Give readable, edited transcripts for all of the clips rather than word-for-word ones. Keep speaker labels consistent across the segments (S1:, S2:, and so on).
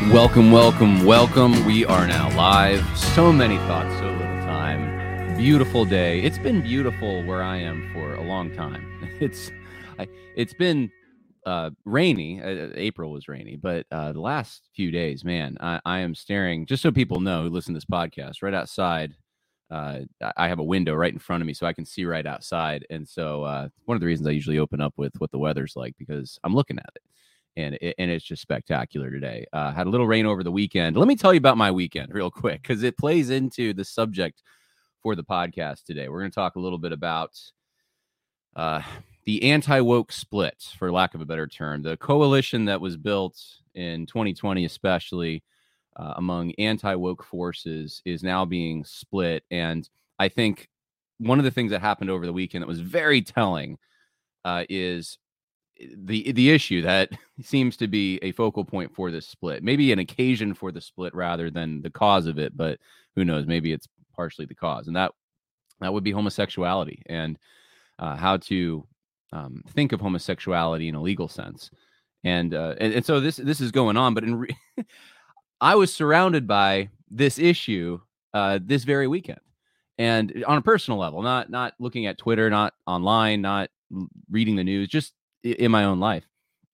S1: Welcome, welcome, welcome. We are now live. So many thoughts, so little time. Beautiful day. It's been beautiful where I am for a long time. It's been rainy. April was rainy, but the last few days, man, I am staring, just so people know who listen to this podcast, right outside. I have a window right in front of me so I can see right outside. And so one of the reasons I usually open up with what the weather's like, because I'm looking at it. And it's just spectacular today. Had a little rain over the weekend. Let me tell you about my weekend real quick, because it plays into the subject for the podcast today. We're going to talk a little bit about the anti-woke split, for lack of a better term. The coalition that was built in 2020, especially among anti-woke forces, is now being split. And I think one of the things that happened over the weekend that was very telling is the issue that seems to be a focal point for this split, maybe an occasion for the split rather than the cause of it, but who knows, maybe it's partially the cause, and that would be homosexuality and how to think of homosexuality in a legal sense. And so this is going on, but I was surrounded by this issue this very weekend, and on a personal level, not looking at Twitter, not online, not reading the news, just in my own life.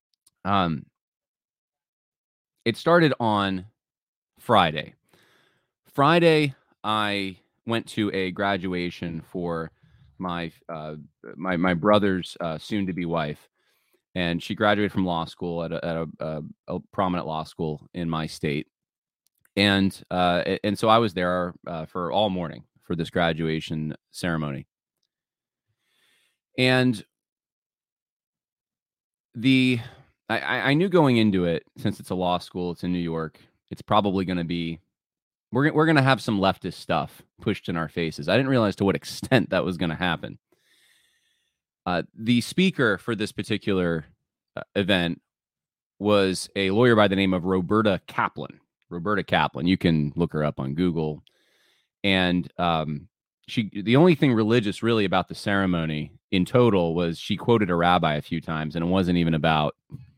S1: It started on Friday. I went to a graduation for my brother's soon-to-be wife, and she graduated from law school at a prominent law school in my state, and so I was there for all morning for this graduation ceremony, and I knew going into it, since it's a law school, it's in New York, it's probably going to be, we're going to have some leftist stuff pushed in our faces. I didn't realize to what extent that was going to happen. The speaker for this particular event was a lawyer by the name of Roberta Kaplan. Roberta Kaplan. You can look her up on Google. And the only thing religious really about the ceremony in total was she quoted a rabbi a few times, and it wasn't even about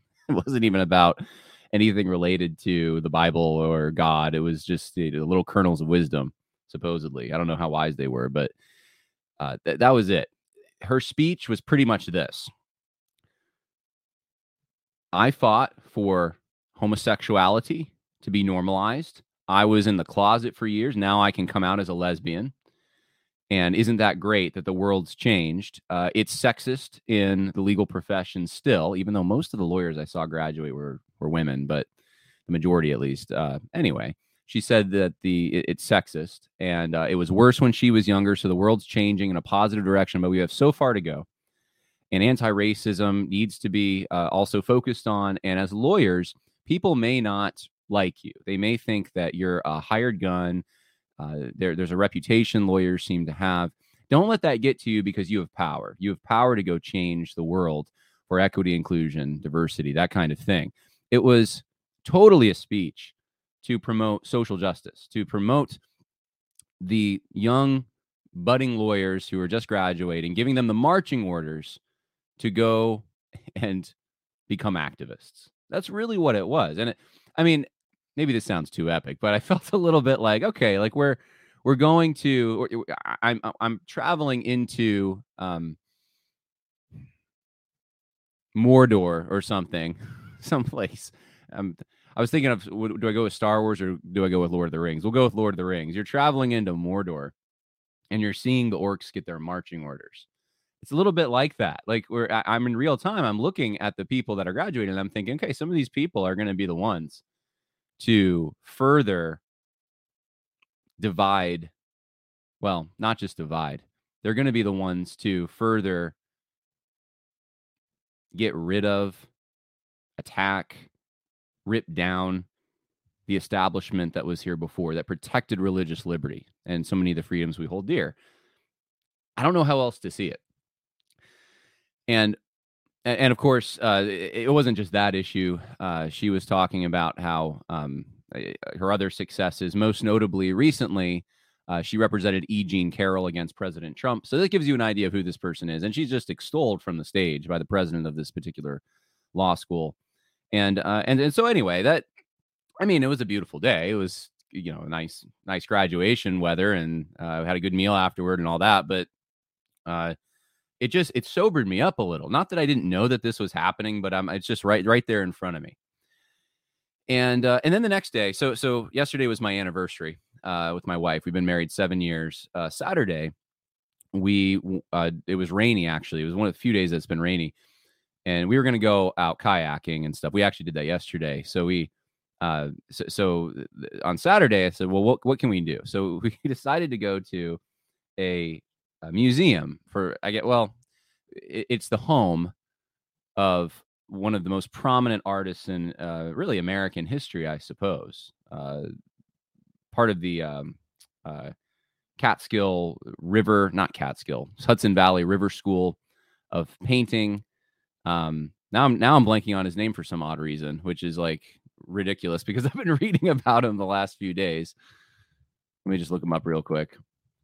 S1: anything related to the Bible or God. It was just little kernels of wisdom, supposedly. I don't know how wise they were, but that was it. Her speech was pretty much this: I fought for homosexuality to be normalized. I was in the closet for years. Now I can come out as a lesbian. And isn't that great that the world's changed? It's sexist in the legal profession still, even though most of the lawyers I saw graduate were women, but the majority at least. Anyway, she said that it's sexist, and it was worse when she was younger, so the world's changing in a positive direction, but we have so far to go. And anti-racism needs to be also focused on, and as lawyers, people may not like you. They may think that you're a hired gun. There's a reputation lawyers seem to have. Don't let that get to you, because you have power. You have power to go change the world for equity, inclusion, diversity, that kind of thing. It was totally a speech to promote social justice, to promote the young budding lawyers who are just graduating, giving them the marching orders to go and become activists. That's really what it was. And maybe this sounds too epic, but I felt a little bit like, okay, like we're going to, I'm traveling into Mordor or something, someplace. I was thinking of, do I go with Star Wars or do I go with Lord of the Rings? We'll go with Lord of the Rings. You're traveling into Mordor and you're seeing the orcs get their marching orders. It's a little bit like that. Like I'm in real time. I'm looking at the people that are graduating and I'm thinking, okay, some of these people are going to be the ones to further divide. Well, not just divide. They're going to be the ones to further get rid of, attack, rip down the establishment that was here before, that protected religious liberty and so many of the freedoms we hold dear. I don't know how else to see it. And of course, it wasn't just that issue. She was talking about how her other successes, most notably recently, she represented E. Jean Carroll against President Trump. So that gives you an idea of who this person is. And she's just extolled from the stage by the president of this particular law school. And so anyway, I mean, it was a beautiful day. It was, nice graduation weather, and had a good meal afterward and all that. But uh, it sobered me up a little. Not that I didn't know that this was happening, but it's just right there in front of me. And then the next day, so yesterday was my anniversary with my wife. We've been married 7 years. Saturday, it was rainy. Actually, it was one of the few days that's been rainy, and we were going to go out kayaking and stuff. We actually did that yesterday. So on Saturday, I said, well, what can we do? So we decided to go to a museum it's the home of one of the most prominent artists in really American history, I suppose. Part of the Catskill River, not Catskill, Hudson Valley River School of Painting. Now I'm blanking on his name for some odd reason, which is like ridiculous because I've been reading about him the last few days. Let me just look him up real quick.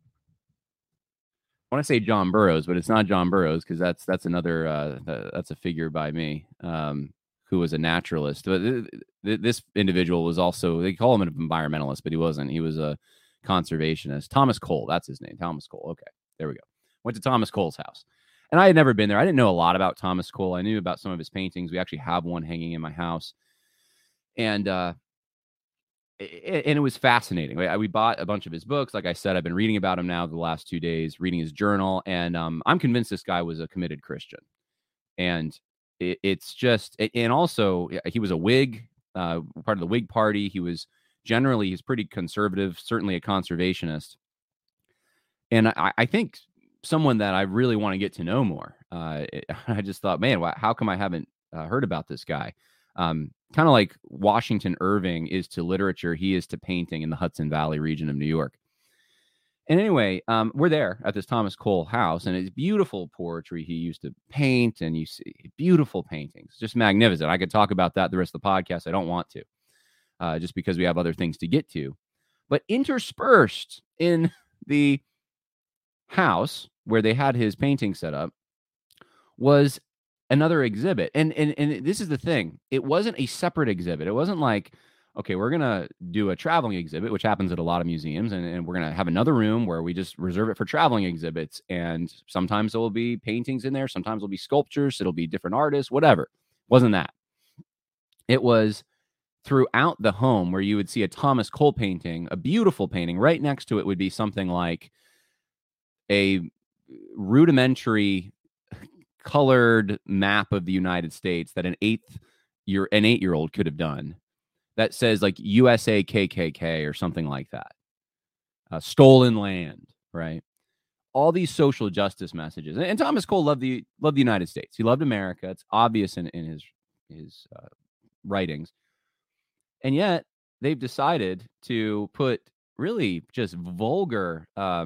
S1: I want to say John Burroughs, but it's not John Burroughs because that's another that's a figure by me who was a naturalist. But this individual was also, they call him an environmentalist, but he wasn't. He was a conservationist. Thomas Cole, that's his name. Thomas Cole. Okay, there we go. Went to Thomas Cole's house, and I had never been there. I didn't know a lot about Thomas Cole. I knew about some of his paintings. We actually have one hanging in my house, and it was fascinating. We bought a bunch of his books. Like I said, I've been reading about him now the last 2 days, reading his journal. And I'm convinced this guy was a committed Christian. And it's just, and also he was a Whig, part of the Whig party. He's pretty conservative, certainly a conservationist. And I think someone that I really want to get to know more. I just thought, man, how come I haven't heard about this guy? Kind of like Washington Irving is to literature, he is to painting in the Hudson Valley region of New York. And anyway, we're there at this Thomas Cole house, and it's beautiful poetry he used to paint, and you see beautiful paintings, just magnificent. I could talk about that the rest of the podcast. I don't want to, just because we have other things to get to. But interspersed in the house where they had his painting set up was another exhibit. And this is the thing. It wasn't a separate exhibit. It wasn't like, okay, we're going to do a traveling exhibit, which happens at a lot of museums. And we're going to have another room where we just reserve it for traveling exhibits. And sometimes there will be paintings in there. Sometimes there'll be sculptures. It'll be different artists, whatever. It wasn't that. It was throughout the home where you would see a Thomas Cole painting, a beautiful painting. Right next to it would be something like a rudimentary colored map of the United States that an 8-year-old could have done, that says like USA KKK or something like that. Stolen land, right? All these social justice messages. And Thomas Cole loved the United States. He loved America. It's obvious in his writings. And yet they've decided to put really just vulgar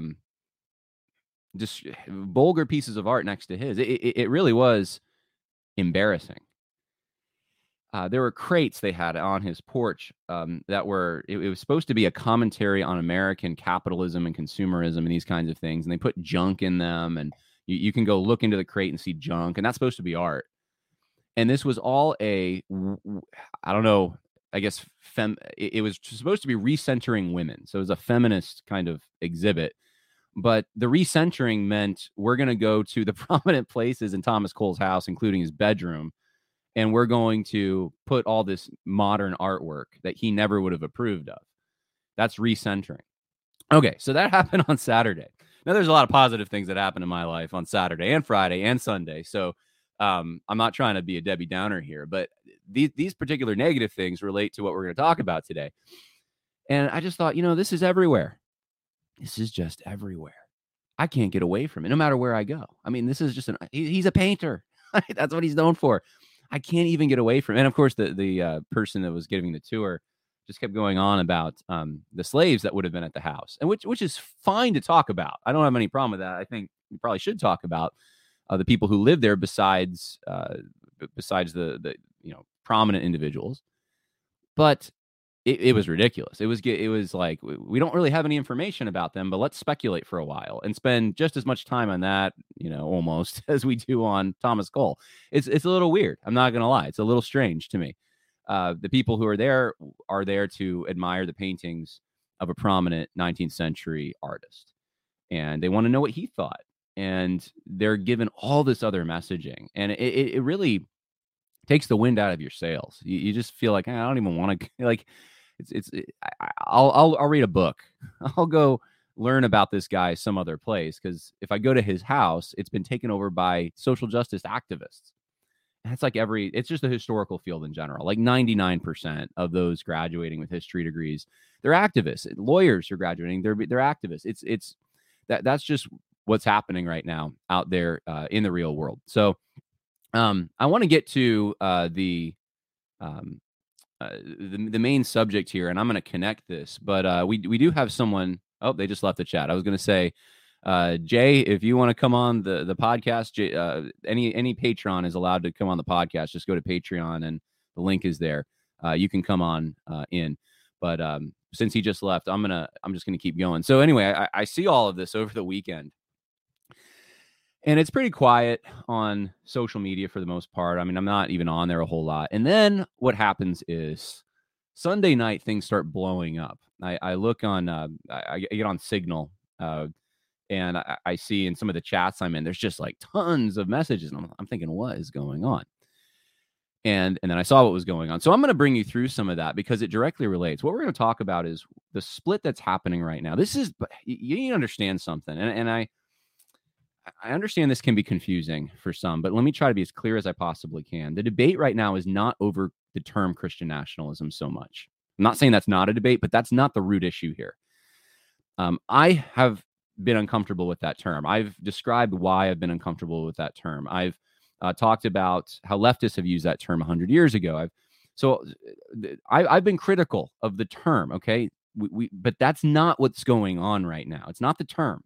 S1: pieces of art next to his. It really was embarrassing. There were crates they had on his porch that were, it was supposed to be a commentary on American capitalism and consumerism and these kinds of things. And they put junk in them, and you can go look into the crate and see junk, and that's supposed to be art. And this was all I don't know, I guess it was supposed to be recentering women. So it was a feminist kind of exhibit. But the recentering meant we're going to go to the prominent places in Thomas Cole's house, including his bedroom, and we're going to put all this modern artwork that he never would have approved of. That's recentering. Okay, so that happened on Saturday. Now, there's a lot of positive things that happened in my life on Saturday and Friday and Sunday. So I'm not trying to be a Debbie Downer here, but these particular negative things relate to what we're going to talk about today. And I just thought, this is everywhere. This is just everywhere. I can't get away from it, no matter where I go. I mean, this is just he's a painter. That's what he's known for. I can't even get away from it. And of course, the person that was giving the tour just kept going on about the slaves that would have been at the house, and which is fine to talk about. I don't have any problem with that. I think we probably should talk about the people who live there besides the prominent individuals. But it was ridiculous. It was like, we don't really have any information about them, but let's speculate for a while and spend just as much time on that, almost as we do on Thomas Cole. It's a little weird. I'm not going to lie. It's a little strange to me. the people who are there to admire the paintings of a prominent 19th century artist, and they want to know what he thought. And they're given all this other messaging, and it really takes the wind out of your sails. You just feel like, I don't even want to like. I'll read a book. I'll go learn about this guy some other place, because if I go to his house, it's been taken over by social justice activists. And it's like it's just the historical field in general. Like 99% of those graduating with history degrees, they're activists. Lawyers who are graduating, they're activists. That's just what's happening right now out there in the real world. So I want to get to the main subject here, and I'm going to connect this. But we do have someone. Oh, they just left the chat. I was going to say, Jay, if you want to come on the podcast, Jay, any patron is allowed to come on the podcast. Just go to Patreon, and the link is there. You can come on in. But since he just left, I'm just gonna keep going. So anyway, I see all of this over the weekend, and it's pretty quiet on social media for the most part. I mean, I'm not even on there a whole lot. And then what happens is Sunday night, things start blowing up. I look on, I get on Signal, and I see in some of the chats I'm in, there's just like tons of messages. And I'm thinking, what is going on? And then I saw what was going on. So I'm going to bring you through some of that because it directly relates. What we're going to talk about is the split that's happening right now. You need to understand something. And I understand this can be confusing for some, but let me try to be as clear as I possibly can. The debate right now is not over the term Christian nationalism so much. I'm not saying that's not a debate, but that's not the root issue here. I have been uncomfortable with that term. I've described why I've been uncomfortable with that term. I've talked about how leftists have used that term 100 years ago. I've been critical of the term, okay? But that's not what's going on right now. It's not the term.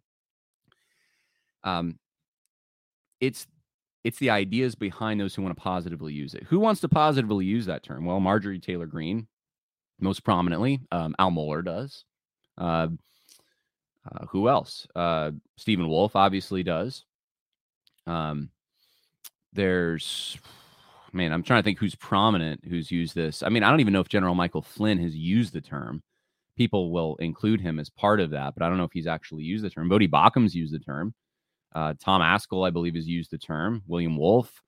S1: It's the ideas behind those who want to positively use it. Who wants to positively use that term? Well, Marjorie Taylor Greene, most prominently. Al Mohler does. Who else? Stephen Wolfe obviously does. I'm trying to think who's prominent, who's used this. I mean, I don't even know if General Michael Flynn has used the term. People will include him as part of that, but I don't know if he's actually used the term. Bodie Baucham's used the term. Tom Askell, I believe, has used the term. William Wolfe.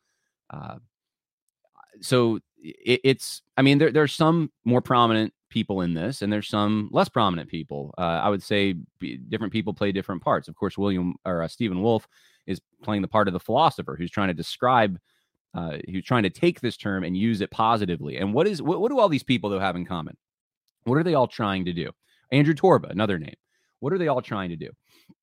S1: There's some more prominent people in this, and there's some less prominent people. I would say different people play different parts. Of course, Stephen Wolfe is playing the part of the philosopher who's trying to describe, who's trying to take this term and use it positively. And what do all these people, though, have in common? What are they all trying to do? Andrew Torba, another name. What are they all trying to do?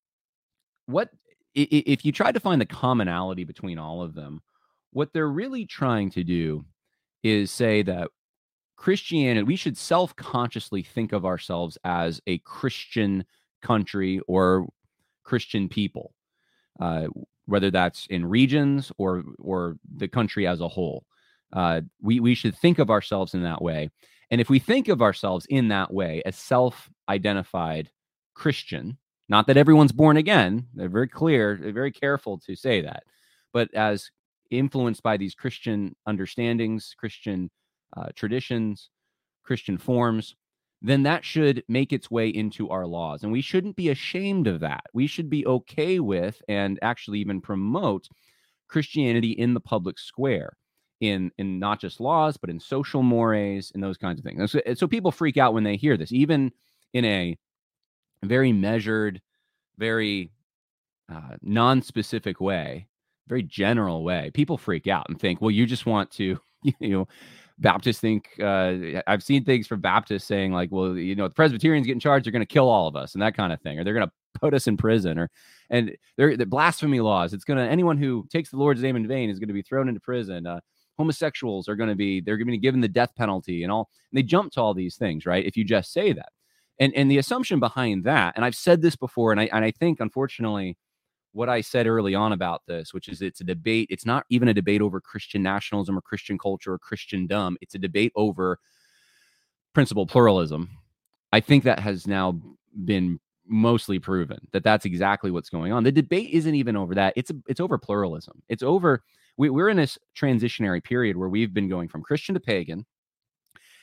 S1: If you try to find the commonality between all of them, what they're really trying to do is say that Christianity, we should self-consciously think of ourselves as a Christian country or Christian people, whether that's in regions or the country as a whole. We should think of ourselves in that way. And if we think of ourselves in that way as self-identified Christian, not that everyone's born again, they're very clear, they're very careful to say that, but as influenced by these Christian understandings, Christian traditions, Christian forms, then that should make its way into our laws. And we shouldn't be ashamed of that. We should be okay with and actually even promote Christianity in the public square, in not just laws, but in social mores and those kinds of things. So people freak out when they hear this, even in a very measured, very non-specific way, very general way. People freak out and think, well, you just want to, Baptists think, I've seen things from Baptists saying like, well, the Presbyterians get in charge, they're going to kill all of us and that kind of thing, or they're going to put us in prison, and the blasphemy laws. Anyone who takes the Lord's name in vain is going to be thrown into prison. Homosexuals they're going to be given the death penalty and all. And they jump to all these things, right? If you just say that. And the assumption behind that, and I've said this before, and I think, unfortunately, what I said early on about this, which is it's a debate. It's not even a debate over Christian nationalism or Christian culture or Christendom. It's a debate over principle pluralism. I think that has now been mostly proven that that's exactly what's going on. The debate isn't even over that. It's over pluralism. It's over. We're in this transitionary period where we've been going from Christian to pagan,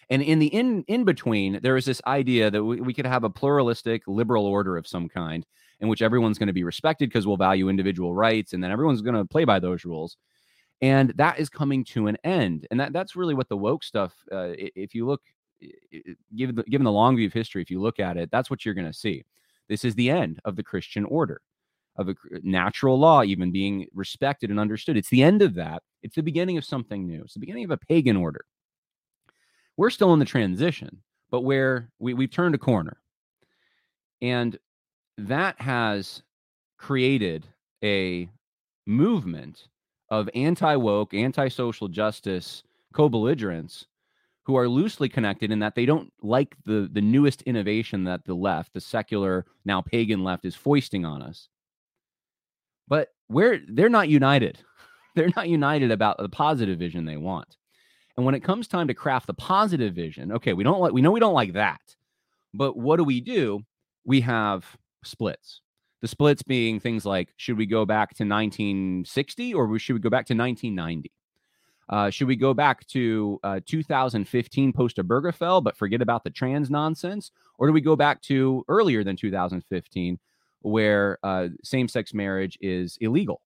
S1: And in the in between, there is this idea that we could have a pluralistic liberal order of some kind in which everyone's going to be respected because we'll value individual rights, and then everyone's going to play by those rules. And that is coming to an end. And that's really what the woke stuff, if you look, given the long view of history, if you look at it, that's what you're going to see. This is the end of the Christian order, of a natural law even being respected and understood. It's the end of that. It's the beginning of something new. It's the beginning of a pagan order. We're still in the transition, but where we've turned a corner. And that has created a movement of anti-woke, anti-social justice co-belligerents who are loosely connected in that they don't like the newest innovation that the left, the secular, now pagan left, is foisting on us. But they're not united. They're not united about the positive vision they want. And when it comes time to craft the positive vision, okay, we know we don't like that. But what do? We have splits. The splits being things like, should we go back to 1960 or should we go back to 1990? Should we go back to 2015 post-Obergefell but forget about the trans nonsense? Or do we go back to earlier than 2015 where same-sex marriage is illegal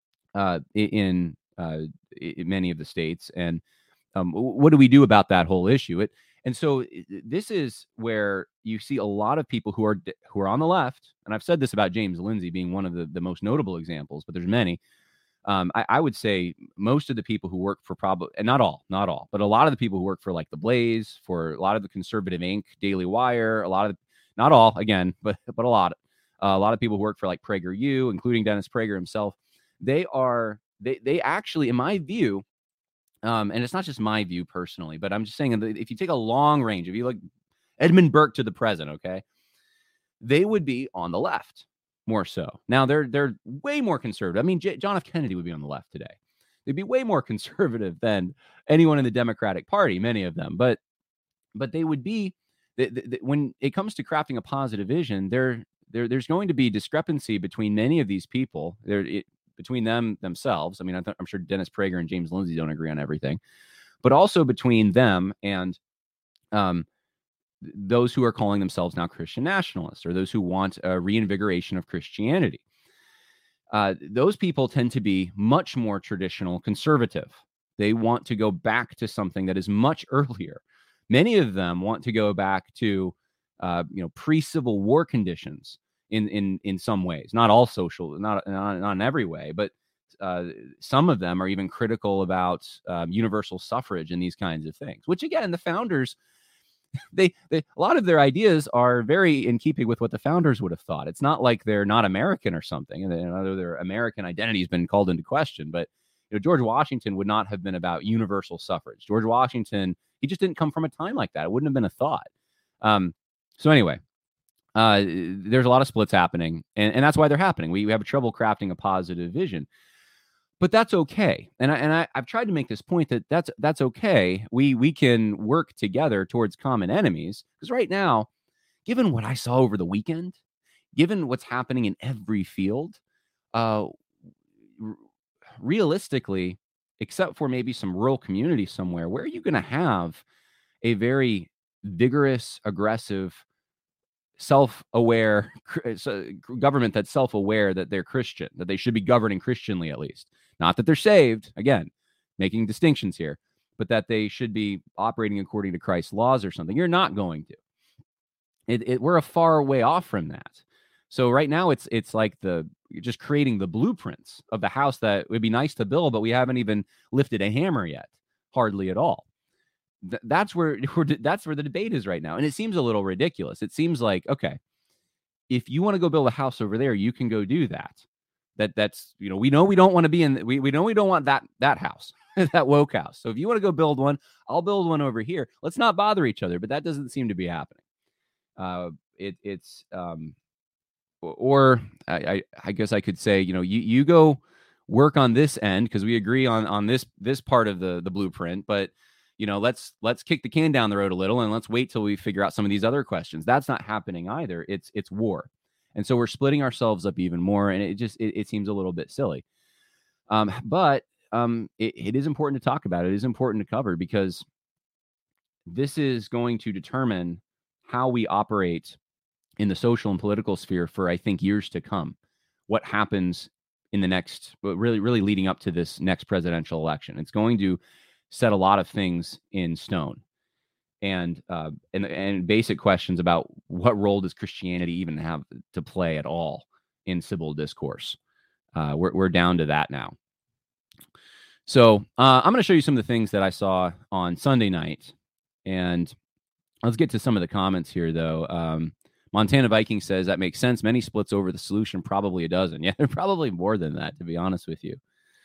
S1: in many of the states? And what do we do about that whole issue? And so this is where you see a lot of people who are on the left, and I've said this about James Lindsay being one of the most notable examples, but there's many. I would say most of the people who work for and not all, but a lot of the people who work for like The Blaze, for a lot of the Conservative Inc., Daily Wire, not all again, but a lot of people who work for like PragerU, including Dennis Prager himself. They actually, in my view, and it's not just my view personally, but I'm just saying if you take a long range, if you look Edmund Burke to the present, okay, they would be on the left more so. Now they're way more conservative. I mean, John F. Kennedy would be on the left today. They'd be way more conservative than anyone in the Democratic Party, many of them. But they would be when it comes to crafting a positive vision, there's going to be discrepancy between many of these people. Between themselves. I mean, I'm sure Dennis Prager and James Lindsay don't agree on everything, but also between them and those who are calling themselves now Christian nationalists, or those who want a reinvigoration of Christianity. Those people tend to be much more traditional conservative. They want to go back to something that is much earlier. Many of them want to go back to pre-Civil War conditions. In some ways, not all social, not in every way, but some of them are even critical about universal suffrage and these kinds of things, which again, the founders, they a lot of their ideas are very in keeping with what the founders would have thought. It's not like they're not American or something, and their American identity has been called into question. But George Washington would not have been about universal suffrage. George Washington, he just didn't come from a time like that. It wouldn't have been a thought. So anyway. There's a lot of splits happening, and that's why they're happening. We have trouble crafting a positive vision, but that's okay. And I've tried to make this point that that's okay. We can work together towards common enemies, because right now, given what I saw over the weekend, given what's happening in every field, realistically, except for maybe some rural community somewhere, where are you going to have a very vigorous, aggressive, self-aware government that's self-aware that they're Christian, that they should be governing Christianly, at least? Not that they're saved, again, making distinctions here, but that they should be operating according to Christ's laws or something. You're not going to. We're a far way off from that. So right now it's like just creating the blueprints of the house that would be nice to build, but we haven't even lifted a hammer yet, hardly at all. That's where the debate is right now. And it seems a little ridiculous. It seems like, okay, if you want to go build a house over there, you can go do that. That's, we know we don't want to be in, we know we don't want that house, that woke house. So if you want to go build one, I'll build one over here. Let's not bother each other. But that doesn't seem to be happening. I guess I could say, you go work on this end because we agree on this part of the blueprint, but let's kick the can down the road a little and let's wait till we figure out some of these other questions. That's not happening either. It's war. And so we're splitting ourselves up even more. And it seems a little bit silly. But it is important to talk about. It is important to cover, because this is going to determine how we operate in the social and political sphere for, I think, years to come. What happens in the next, really leading up to this next presidential election. It's going to set a lot of things in stone. And basic questions about what role does Christianity even have to play at all in civil discourse. We're down to that now. So I'm going to show you some of the things that I saw on Sunday night. And let's get to some of the comments here, though. Montana Viking says, that makes sense. Many splits over the solution, probably a dozen. Yeah, they're probably more than that, to be honest with you.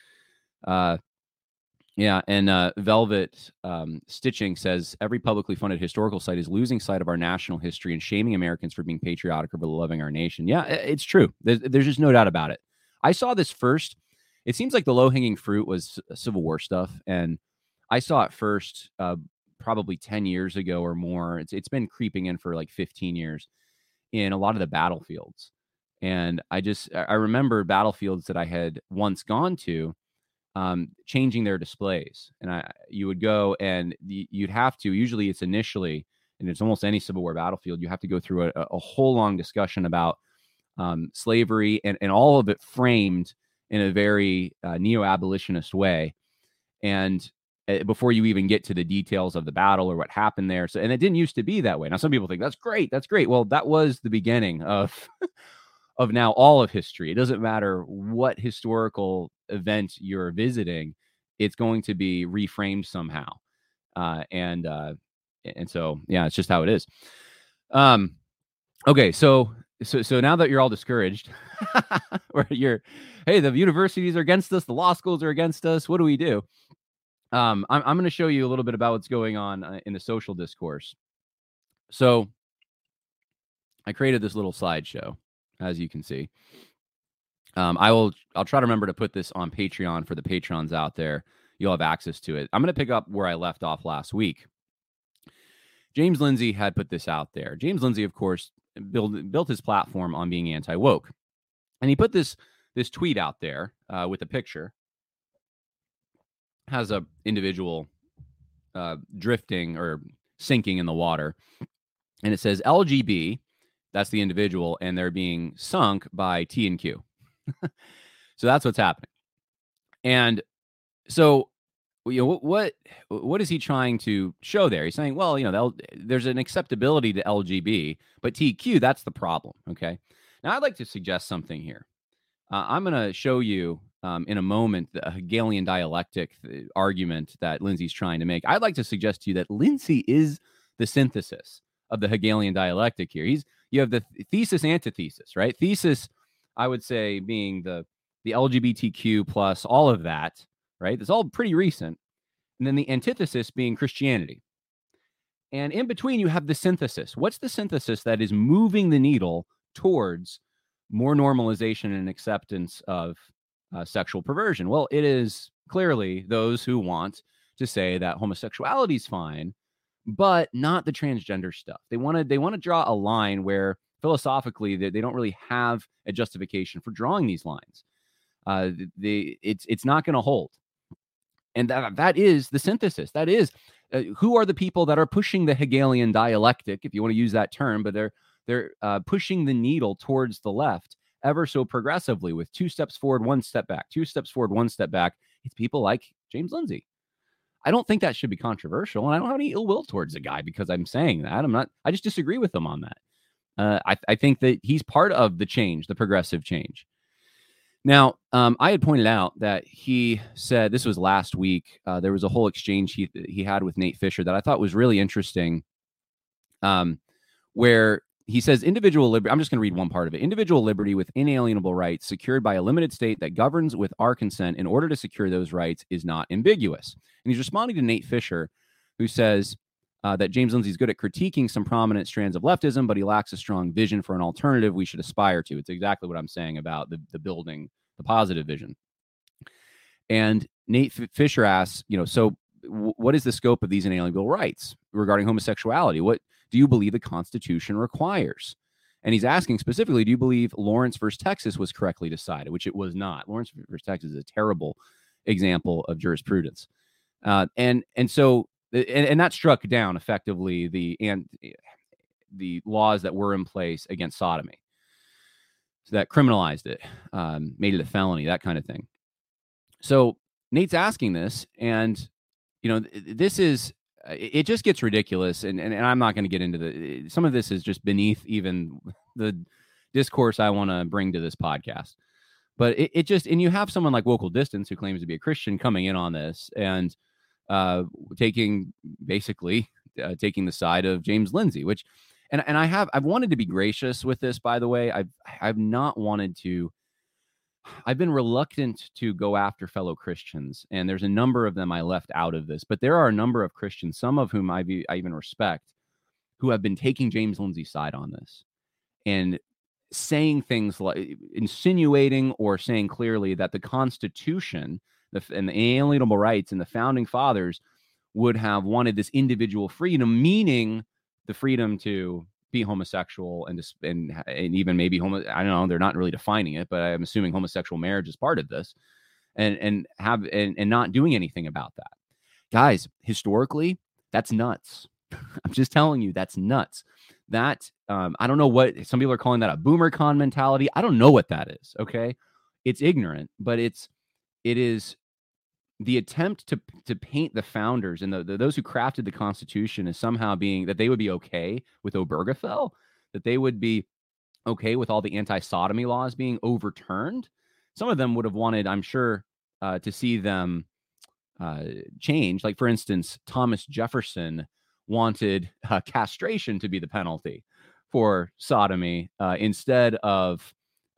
S1: Yeah, and Velvet Stitching says, every publicly funded historical site is losing sight of our national history and shaming Americans for being patriotic or for loving our nation. Yeah, it's true. There's just no doubt about it. I saw this first. It seems like the low-hanging fruit was Civil War stuff, and I saw it first probably 10 years ago or more. It's been creeping in for like 15 years in a lot of the battlefields. And I remember battlefields that I had once gone to changing their displays. And you would go and you'd have to, usually it's initially, and it's almost any Civil War battlefield, you have to go through a whole long discussion about slavery and all of it framed in a very neo-abolitionist way. And before you even get to the details of the battle or what happened there. So, and it didn't used to be that way. Now, some people think that's great. That's great. Well, that was the beginning of now all of history. It doesn't matter what historical event you're visiting, it's going to be reframed somehow. And so, yeah, it's just how it is. Okay. So now that you're all discouraged or hey, the universities are against us, the law schools are against us, what do we do? I'm going to show you a little bit about what's going on in the social discourse. So I created this little slideshow, as you can see. I'll try to remember to put this on Patreon for the patrons out there. You'll have access to it. I'm going to pick up where I left off last week. James Lindsay had put this out there. James Lindsay, of course, built his platform on being anti-woke. And he put this tweet out there with a picture. Has a individual drifting or sinking in the water. And it says LGB, that's the individual, and they're being sunk by T and Q. So that's what's happening. And so, what is he trying to show there? He's saying, well, there's an acceptability to LGB, but TQ, that's the problem. Okay. Now, I'd like to suggest something here. I'm going to show you in a moment the Hegelian dialectic argument that Lindsay's trying to make. I'd like to suggest to you that Lindsay is the synthesis of the Hegelian dialectic here. You have the thesis antithesis, right? Thesis, I would say, being the LGBTQ plus all of that, right? It's all pretty recent. And then the antithesis being Christianity. And in between, you have the synthesis. What's the synthesis that is moving the needle towards more normalization and acceptance of sexual perversion? Well, it is clearly those who want to say that homosexuality is fine, but not the transgender stuff. They want to draw a line where philosophically they don't really have a justification for drawing these lines. It's not going to hold. And that is the synthesis. That is who are the people that are pushing the Hegelian dialectic, if you want to use that term, but they're pushing the needle towards the left ever so progressively with 2 steps forward, 1 step back, 2 steps forward, 1 step back. It's people like James Lindsay. I don't think that should be controversial, and I don't have any ill will towards the guy because I'm saying that. I just disagree with him on that. I think that he's part of the change, the progressive change. Now, I had pointed out that he said, this was last week, there was a whole exchange he had with Nate Fisher that I thought was really interesting, where he says individual liberty, I'm just going to read one part of it. Individual liberty with inalienable rights secured by a limited state that governs with our consent in order to secure those rights is not ambiguous. And he's responding to Nate Fisher, who says that James Lindsay is good at critiquing some prominent strands of leftism, but he lacks a strong vision for an alternative we should aspire to. It's exactly what I'm saying about the building, the positive vision. And Nate Fisher asks, so what is the scope of these inalienable rights regarding homosexuality? What do you believe the Constitution requires? And he's asking specifically, do you believe Lawrence versus Texas was correctly decided? Which it was not. Lawrence versus Texas is a terrible example of jurisprudence. And so and that struck down effectively the laws that were in place against sodomy. So that criminalized it, made it a felony, that kind of thing. So Nate's asking this, and this is it just gets ridiculous, and I'm not going to get into some of this is just beneath even the discourse I want to bring to this podcast. But it just, and you have someone like Wokel Distance who claims to be a Christian coming in on this and taking the side of James Lindsay, which, and I've wanted to be gracious with this, by the way. I've not wanted to. I've been reluctant to go after fellow Christians, and there's a number of them I left out of this, but there are a number of Christians, some of whom I even respect, who have been taking James Lindsay's side on this and saying things like insinuating or saying clearly that the Constitution and the inalienable rights and the founding fathers would have wanted this individual freedom, meaning the freedom to be homosexual and even maybe I don't know, they're not really defining it, but I'm assuming homosexual marriage is part of this, and not doing anything about that. Guys, historically, that's nuts. I'm just telling you, that's nuts. That I don't know what some people are calling that a boomer con mentality. I don't know what that is. Okay, it's ignorant, but it is the attempt to paint the founders and those who crafted the Constitution as somehow being that they would be okay with Obergefell, that they would be okay with all the anti-sodomy laws being overturned. Some of them would have wanted, I'm sure, to see them change. Like, for instance, Thomas Jefferson wanted castration to be the penalty for sodomy instead of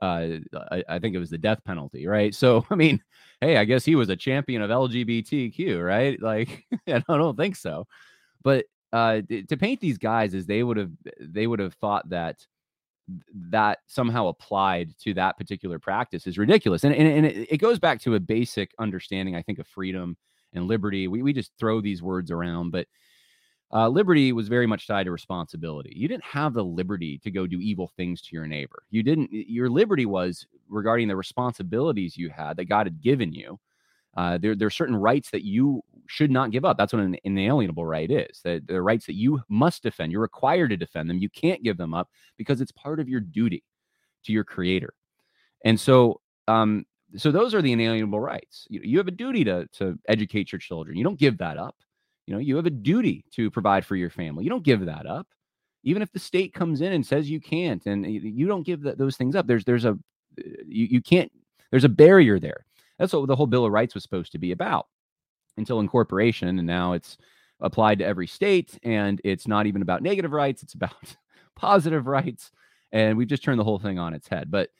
S1: I think it was the death penalty, right? So, I mean, hey, I guess he was a champion of LGBTQ, right? Like, I don't think so. But to paint these guys as they would have thought that somehow applied to that particular practice is ridiculous. And it goes back to a basic understanding, I think, of freedom and liberty. We just throw these words around, but liberty was very much tied to responsibility. You didn't have the liberty to go do evil things to your neighbor. Your liberty was regarding the responsibilities you had that God had given you. There are certain rights that you should not give up. That's what an inalienable right is. That the rights that you must defend. You're required to defend them. You can't give them up because it's part of your duty to your Creator. And so those are the inalienable rights. You have a duty to educate your children. You don't give that up. You have a duty to provide for your family. You don't give that up. Even if the state comes in and says you can't, and you don't give those things up. You can't, there's a barrier there. That's what the whole Bill of Rights was supposed to be about until incorporation. And now it's applied to every state, and it's not even about negative rights. It's about positive rights. And we've just turned the whole thing on its head. But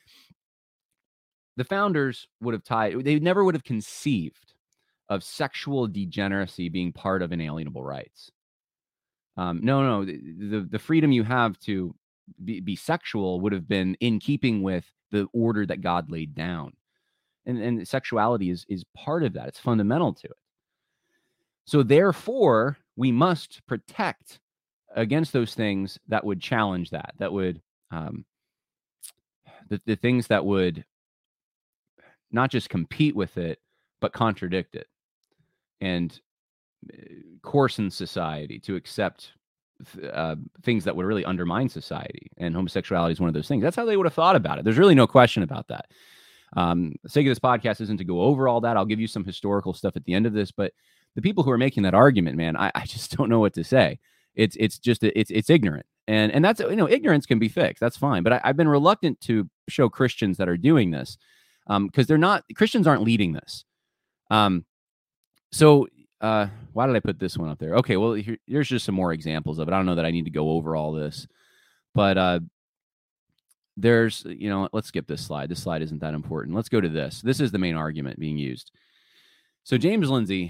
S1: the founders they never would have conceived of sexual degeneracy being part of inalienable rights. No, the freedom you have to be sexual would have been in keeping with the order that God laid down. And sexuality is part of that. It's fundamental to it. So therefore, we must protect against those things that would challenge that would, the things that would not just compete with it, but contradict it. And coarsen society to accept things that would really undermine society. And homosexuality is one of those things. That's how they would have thought about it. There's really no question about that. The sake of this podcast isn't to go over all that. I'll give you some historical stuff at the end of this, but the people who are making that argument, man, I just don't know what to say. It's ignorant. And that's, ignorance can be fixed. That's fine. But I've been reluctant to show Christians that are doing this because Christians aren't leading this. So why did I put this one up there? Okay, well, here's just some more examples of it. I don't know that I need to go over all this, but there's, let's skip this slide. This slide isn't that important. Let's go to this. This is the main argument being used. So James Lindsay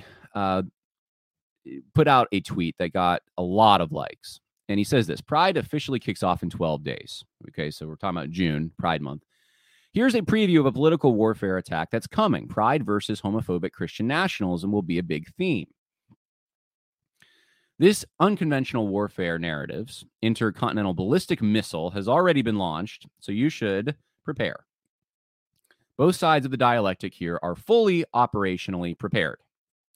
S1: put out a tweet that got a lot of likes. And he says this: Pride officially kicks off in 12 days. Okay, so we're talking about June, Pride Month. Here's a preview of a political warfare attack that's coming. Pride versus homophobic Christian nationalism will be a big theme. This unconventional warfare narrative's intercontinental ballistic missile has already been launched, so you should prepare. Both sides of the dialectic here are fully operationally prepared.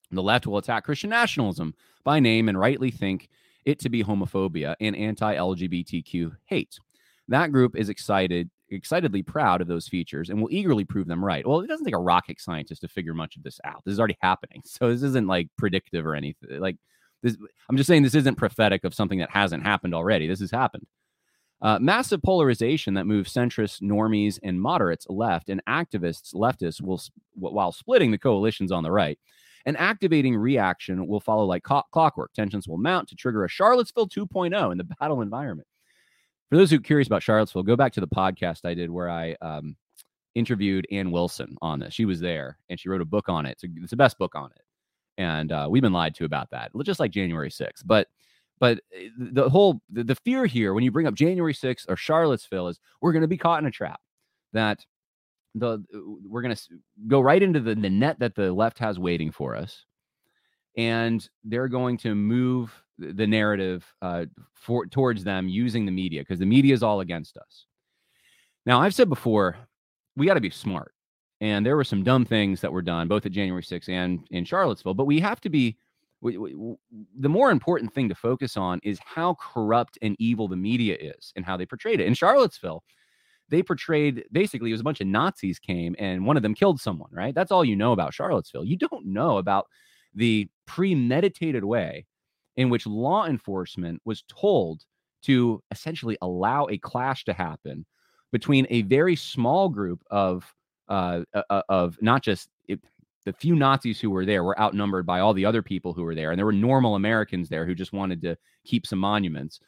S1: The left will attack Christian nationalism by name and rightly think it to be homophobia and anti-LGBTQ hate. That group is excitedly proud of those features and will eagerly prove them right. Well, it doesn't take a rocket scientist to figure much of this out. This is already happening. So this isn't like predictive or anything. Like this, I'm just saying this isn't prophetic of something that hasn't happened already. This has happened. Massive polarization that moves centrists, normies, and moderates left and leftists will, while splitting the coalitions on the right. An activating reaction will follow like clockwork. Tensions will mount to trigger a Charlottesville 2.0 in the battle environment. For those who are curious about Charlottesville, go back to the podcast I did where I interviewed Ann Wilson on this. She was there, and she wrote a book on it. It's the best book on it. And we've been lied to about that, just like January 6th. But the fear here, when you bring up January 6th or Charlottesville, is we're going to be caught in a trap. That we're going to go right into the net that the left has waiting for us. And they're going to move the narrative towards them using the media, because the media is all against us. Now, I've said before, we got to be smart. And there were some dumb things that were done, both at January 6th and in Charlottesville. But we have to be, the more important thing to focus on is how corrupt and evil the media is and how they portrayed it. In Charlottesville, they portrayed, basically, it was a bunch of Nazis came and one of them killed someone, right? That's all you know about Charlottesville. You don't know about the premeditated way in which law enforcement was told to essentially allow a clash to happen between a very small group of not just the few Nazis who were there were outnumbered by all the other people who were there. And there were normal Americans there who just wanted to keep some monuments.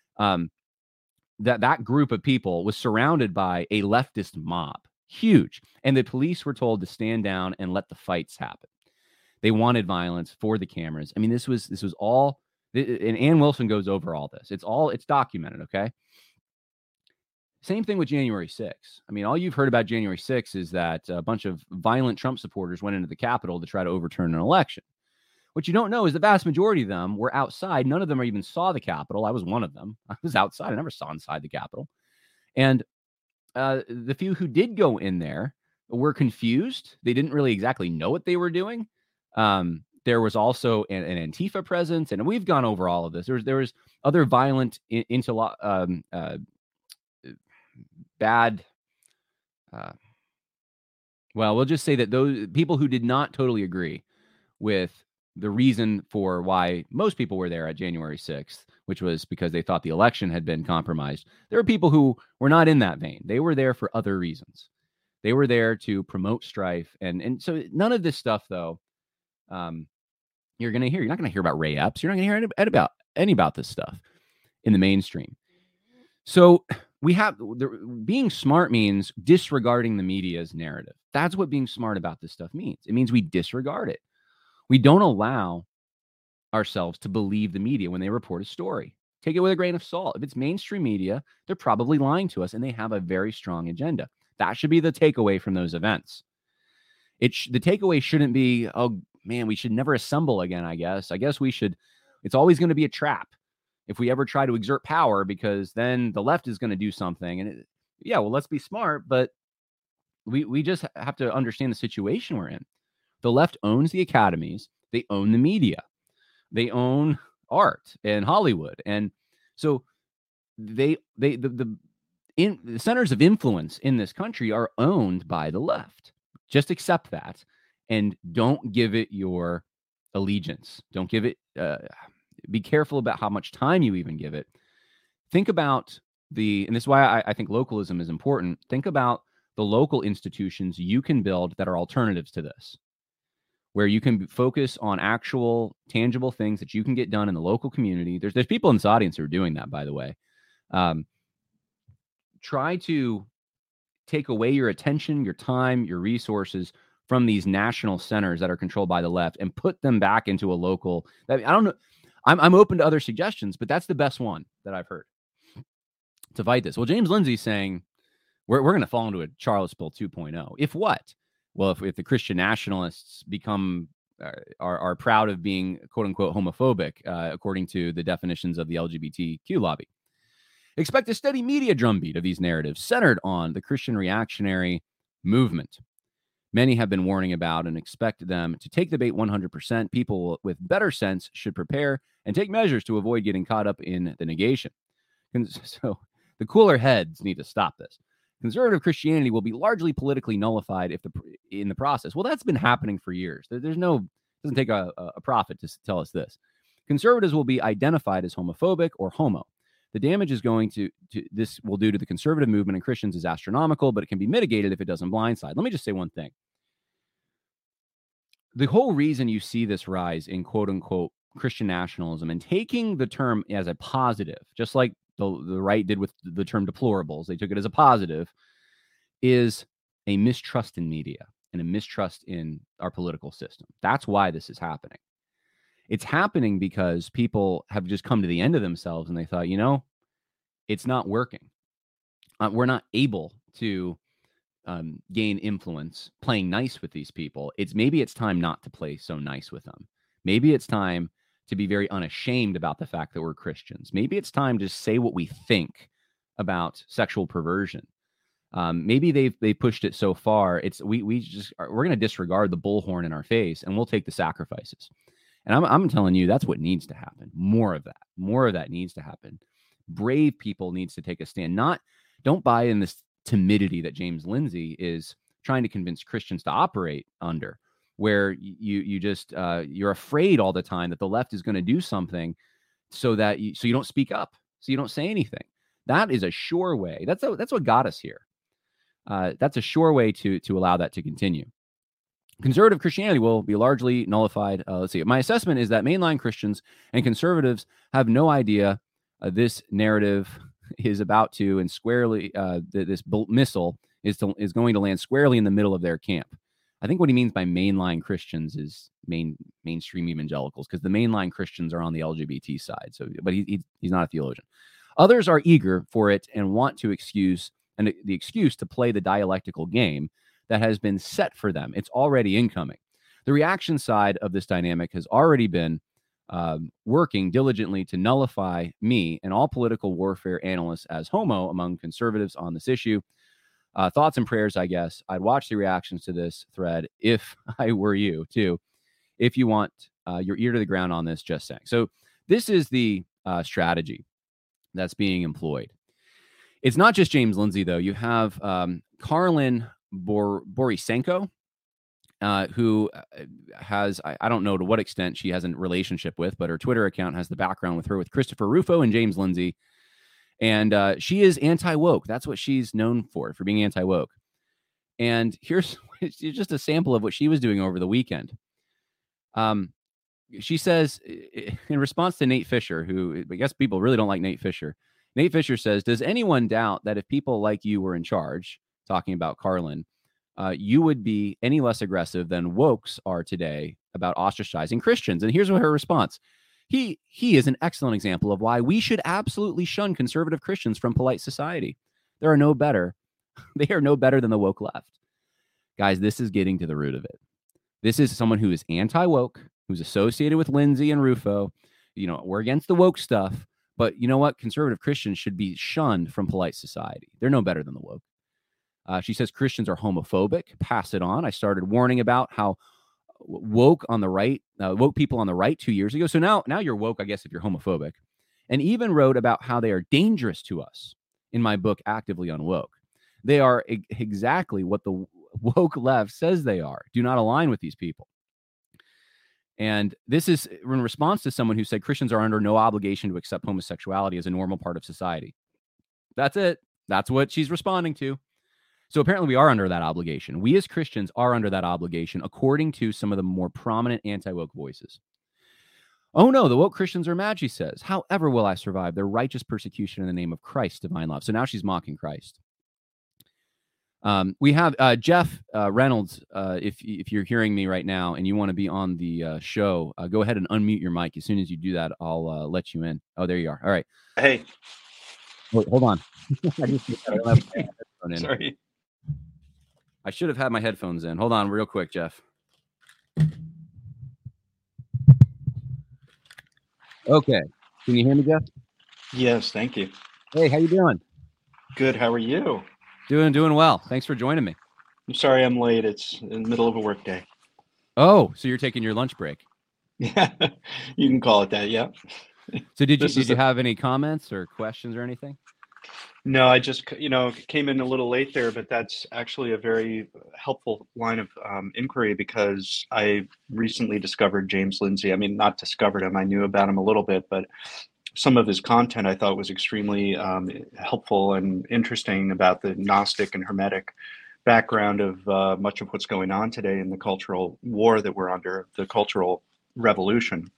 S1: That group of people was surrounded by a leftist mob, huge. And the police were told to stand down and let the fights happen. They wanted violence for the cameras. I mean, this was all, and Ann Wilson goes over all this. It's documented, okay? Same thing with January 6th. I mean, all you've heard about January 6th is that a bunch of violent Trump supporters went into the Capitol to try to overturn an election. What you don't know is the vast majority of them were outside. None of them even saw the Capitol. I was one of them. I was outside. I never saw inside the Capitol. And the few who did go in there were confused. They didn't really exactly know what they were doing. There was also an Antifa presence, and we've gone over all of this. There was other violent bad. Well, we'll just say that those people who did not totally agree with the reason for why most people were there at January 6th, which was because they thought the election had been compromised. There were people who were not in that vein. They were there for other reasons. They were there to promote strife. And so none of this stuff, though, you're not going to hear about Ray Epps. You're not going to hear any about this stuff in the mainstream. So being smart means disregarding the media's narrative. That's what being smart about this stuff means. It means we disregard it. We don't allow ourselves to believe the media when they report a story. Take it with a grain of salt. If it's mainstream media, they're probably lying to us, and they have a very strong agenda. That should be the takeaway from those events. The takeaway shouldn't be, oh man, we should never assemble again, I guess. We should. It's always going to be a trap if we ever try to exert power, because then the left is going to do something. And let's be smart, but we just have to understand the situation we're in. The left owns the academies. They own the media. They own art and Hollywood. And so the centers of influence in this country are owned by the left. Just accept that and don't give it your allegiance. Don't give it, be careful about how much time you even give it. Think about and this is why I think localism is important. Think about the local institutions you can build that are alternatives to this, where you can focus on actual tangible things that you can get done in the local community. There's people in this audience who are doing that, by the way. Try to take away your attention, your time, your resources from these national centers that are controlled by the left and put them back into a local. I don't know. I'm open to other suggestions, but that's the best one that I've heard to fight this. Well, James Lindsay's saying we're going to fall into a Charlottesville 2.0. If what? Well, if the Christian nationalists become are proud of being quote unquote homophobic, according to the definitions of the LGBTQ lobby. Expect a steady media drumbeat of these narratives centered on the Christian reactionary movement. many have been warning about and expect them to take the bait 100%. People with better sense should prepare and take measures to avoid getting caught up in the negation. So the cooler heads need to stop this. Conservative Christianity will be largely politically nullified in the process. Well, that's been happening for years. There's no, it doesn't take a prophet to tell us this. Conservatives will be identified as homophobic or homo. The damage is going to this will do to the conservative movement and Christians is astronomical, but it can be mitigated if it doesn't blindside. Let me just say one thing. The whole reason you see this rise in quote unquote Christian nationalism and taking the term as a positive, just like the right did with the term deplorables, they took it as a positive, is a mistrust in media and a mistrust in our political system. That's why this is happening. It's happening because people have just come to the end of themselves and they thought, it's not working. We're not able to gain influence playing nice with these people. Maybe it's time not to play so nice with them. Maybe it's time to be very unashamed about the fact that we're Christians. Maybe it's time to say what we think about sexual perversion. Maybe they pushed it so far. We're going to disregard the bullhorn in our face and we'll take the sacrifices. And I'm telling you, that's what needs to happen. More of that needs to happen. Brave people needs to take a stand. Don't buy in this timidity that James Lindsay is trying to convince Christians to operate under, where you're afraid all the time that the left is going to do something so you don't speak up, so you don't say anything. That is a sure way. That's what got us here. That's a sure way to allow that to continue. Conservative Christianity will be largely nullified. Let's see. My assessment is that mainline Christians and conservatives have no idea this narrative is about to, and squarely, this missile is going to land squarely in the middle of their camp. I think what he means by mainline Christians is mainstream evangelicals, because the mainline Christians are on the LGBT side. So, but he's not a theologian. Others are eager for it and want to the excuse to play the dialectical game that has been set for them. It's already incoming. The reaction side of this dynamic has already been working diligently to nullify me and all political warfare analysts as homo among conservatives on this issue. Thoughts and prayers, I guess. I'd watch the reactions to this thread if I were you, too. If you want your ear to the ground on this, just saying. So this is the strategy that's being employed. It's not just James Lindsay, though. You have Karlyn Borysenko, who has, I don't know to what extent she has a relationship with, but her Twitter account has the background with her, with Christopher Rufo and James Lindsay. And she is anti-woke. That's what she's known for being anti-woke. And here's just a sample of what she was doing over the weekend. She says, in response to Nate Fisher, who I guess people really don't like Nate Fisher. Nate Fisher says, does anyone doubt that if people like you were in charge, talking about Karlyn, you would be any less aggressive than wokes are today about ostracizing Christians? And here's what her response. He is an excellent example of why we should absolutely shun conservative Christians from polite society. They are no better than the woke left. Guys, this is getting to the root of it. This is someone who is anti-woke, who's associated with Lindsay and Rufo. We're against the woke stuff, but you know what? Conservative Christians should be shunned from polite society. They're no better than the woke. She says Christians are homophobic. Pass it on. I started warning about how woke people on the right 2 years ago. So now you're woke, I guess, if you're homophobic. And even wrote about how they are dangerous to us in my book, Actively Unwoke. They are exactly what the woke left says they are. Do not align with these people. And this is in response to someone who said Christians are under no obligation to accept homosexuality as a normal part of society. That's it. That's what she's responding to. So apparently we are under that obligation. We as Christians are under that obligation, according to some of the more prominent anti-woke voices. Oh no, the woke Christians are mad, she says. However will I survive their righteous persecution in the name of Christ's divine love? So now she's mocking Christ. We have Jeff Reynolds. If you're hearing me right now and you want to be on the show, go ahead and unmute your mic. As soon as you do that, I'll let you in. Oh, there you are. All right.
S2: Hey.
S1: Wait, hold on. I don't have my headphone in.
S2: Sorry.
S1: I should have had my headphones in. Hold on real quick, Jeff. Okay. Can you hear me, Jeff?
S2: Yes, thank you.
S1: Hey, how you doing?
S2: Good. How are you?
S1: Doing well. Thanks for joining me.
S2: I'm sorry I'm late. It's in the middle of a work day.
S1: Oh, so you're taking your lunch break.
S2: Yeah, you can call it that. Yeah.
S1: So did you
S2: This
S1: did
S2: is
S1: you
S2: a
S1: have any comments or questions or anything?
S2: No, I just, came in a little late there, but that's actually a very helpful line of inquiry because I recently discovered James Lindsay. I mean, not discovered him, I knew about him a little bit, but some of his content I thought was extremely helpful and interesting about the Gnostic and Hermetic background of much of what's going on today in the cultural war that we're under, the cultural revolution.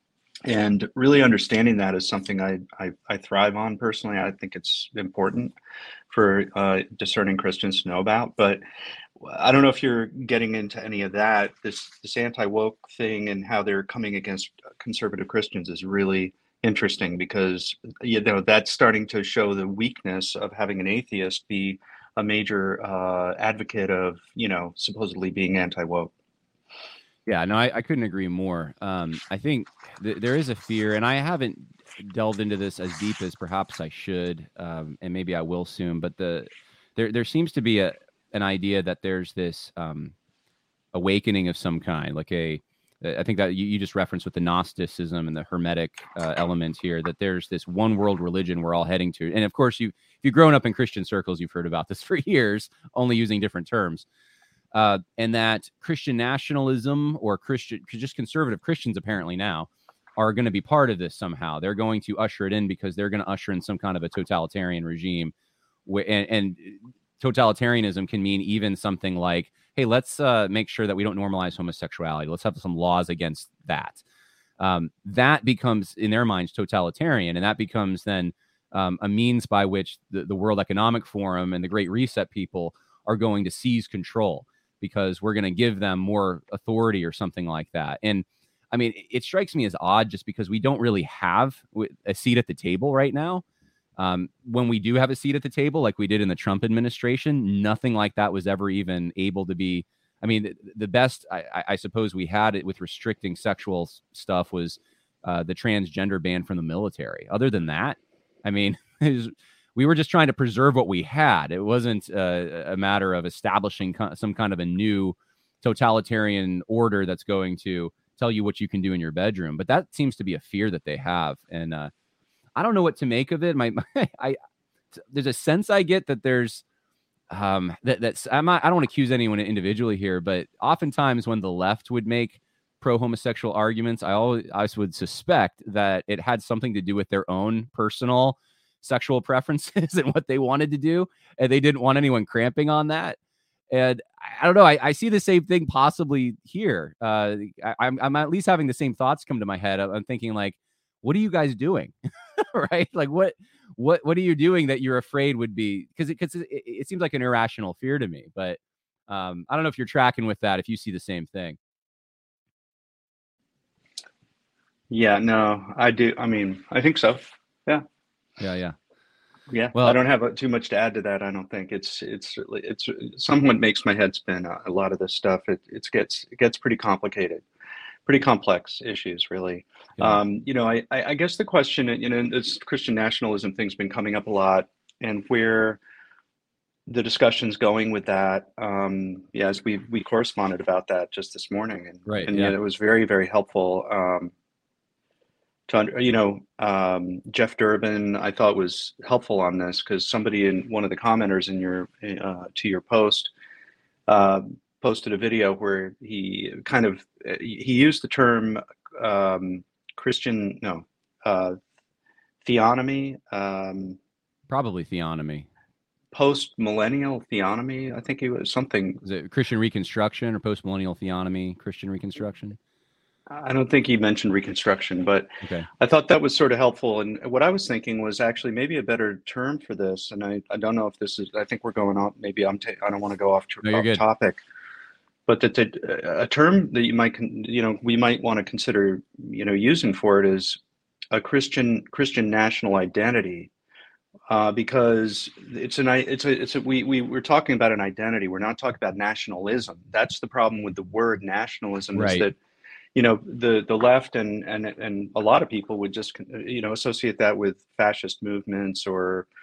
S2: And really understanding that is something I thrive on personally. I think it's important for discerning Christians to know about. But I don't know if you're getting into any of that. This anti woke thing and how they're coming against conservative Christians is really interesting because that's starting to show the weakness of having an atheist be a major advocate of supposedly being anti woke.
S1: Yeah, no, I couldn't agree more. I think there is a fear, and I haven't delved into this as deep as perhaps I should, and maybe I will soon. But there seems to be an idea that there's this awakening of some kind, like I think that you just referenced with the Gnosticism and the Hermetic element here, that there's this one world religion we're all heading to. And of course, if you've grown up in Christian circles, you've heard about this for years, only using different terms. And that Christian nationalism or just conservative Christians apparently now are going to be part of this somehow. They're going to usher it in because they're going to usher in some kind of a totalitarian regime. And totalitarianism can mean even something like, hey, let's make sure that we don't normalize homosexuality. Let's have some laws against that. That becomes, in their minds, totalitarian. And that becomes then a means by which the World Economic Forum and the Great Reset people are going to seize control, because we're going to give them more authority or something like that. And I mean, it strikes me as odd just because we don't really have a seat at the table right now. When we do have a seat at the table, like we did in the Trump administration, nothing like that was ever even able to be. I mean, the best I suppose we had it with restricting sexual stuff was the transgender ban from the military. Other than that, I mean, we were just trying to preserve what we had. It wasn't a matter of establishing some kind of a new totalitarian order that's going to tell you what you can do in your bedroom. But that seems to be a fear that they have. And I don't know what to make of it. There's a sense I get that there's that's I don't want to accuse anyone individually here, but oftentimes when the left would make pro homosexual arguments, I would suspect that it had something to do with their own personal sexual preferences and what they wanted to do, and they didn't want anyone cramping on that. And I don't know. I see the same thing possibly here. I'm at least having the same thoughts come to my head. I'm thinking like, what are you guys doing, right? Like what are you doing that you're afraid would be? Because it seems like an irrational fear to me. But I don't know if you're tracking with that. If you see the same thing.
S2: Yeah, no, I do. I mean, I think so. Yeah.
S1: Yeah.
S2: Yeah, I
S1: Well,
S2: don't have too much to add to that. I don't think it's somewhat makes my head spin. A lot of this stuff it gets pretty complicated, pretty complex issues, really.
S1: yeah.
S2: I guess the question, this Christian nationalism thing's been coming up a lot, and where the discussion's going with that. Yeah, as we corresponded about that just this morning, and
S1: Right.
S2: and
S1: Yeah.
S2: it was very very helpful. Jeff Durbin, I thought was helpful on this because somebody in one of the commenters in your to your post uh, posted a video where he used the term Christian no theonomy,
S1: Probably theonomy.
S2: post millennial theonomy. I think it was something.
S1: Is it Christian Reconstruction or post-millennial theonomy, Christian Reconstruction?
S2: I don't think he mentioned Reconstruction, but
S1: Okay.
S2: I thought that was sort of helpful. And what I was thinking was actually maybe a better term for this. And I don't know if this is, I think we're going off, maybe I don't want to go
S1: No, you're
S2: off
S1: good.
S2: topic, but a term that we might want to consider, using for it is a Christian national identity. Because we're talking about an identity. We're not talking about nationalism. That's the problem with the word nationalism, is
S1: Right.
S2: that the left and a lot of people would just associate that with fascist movements or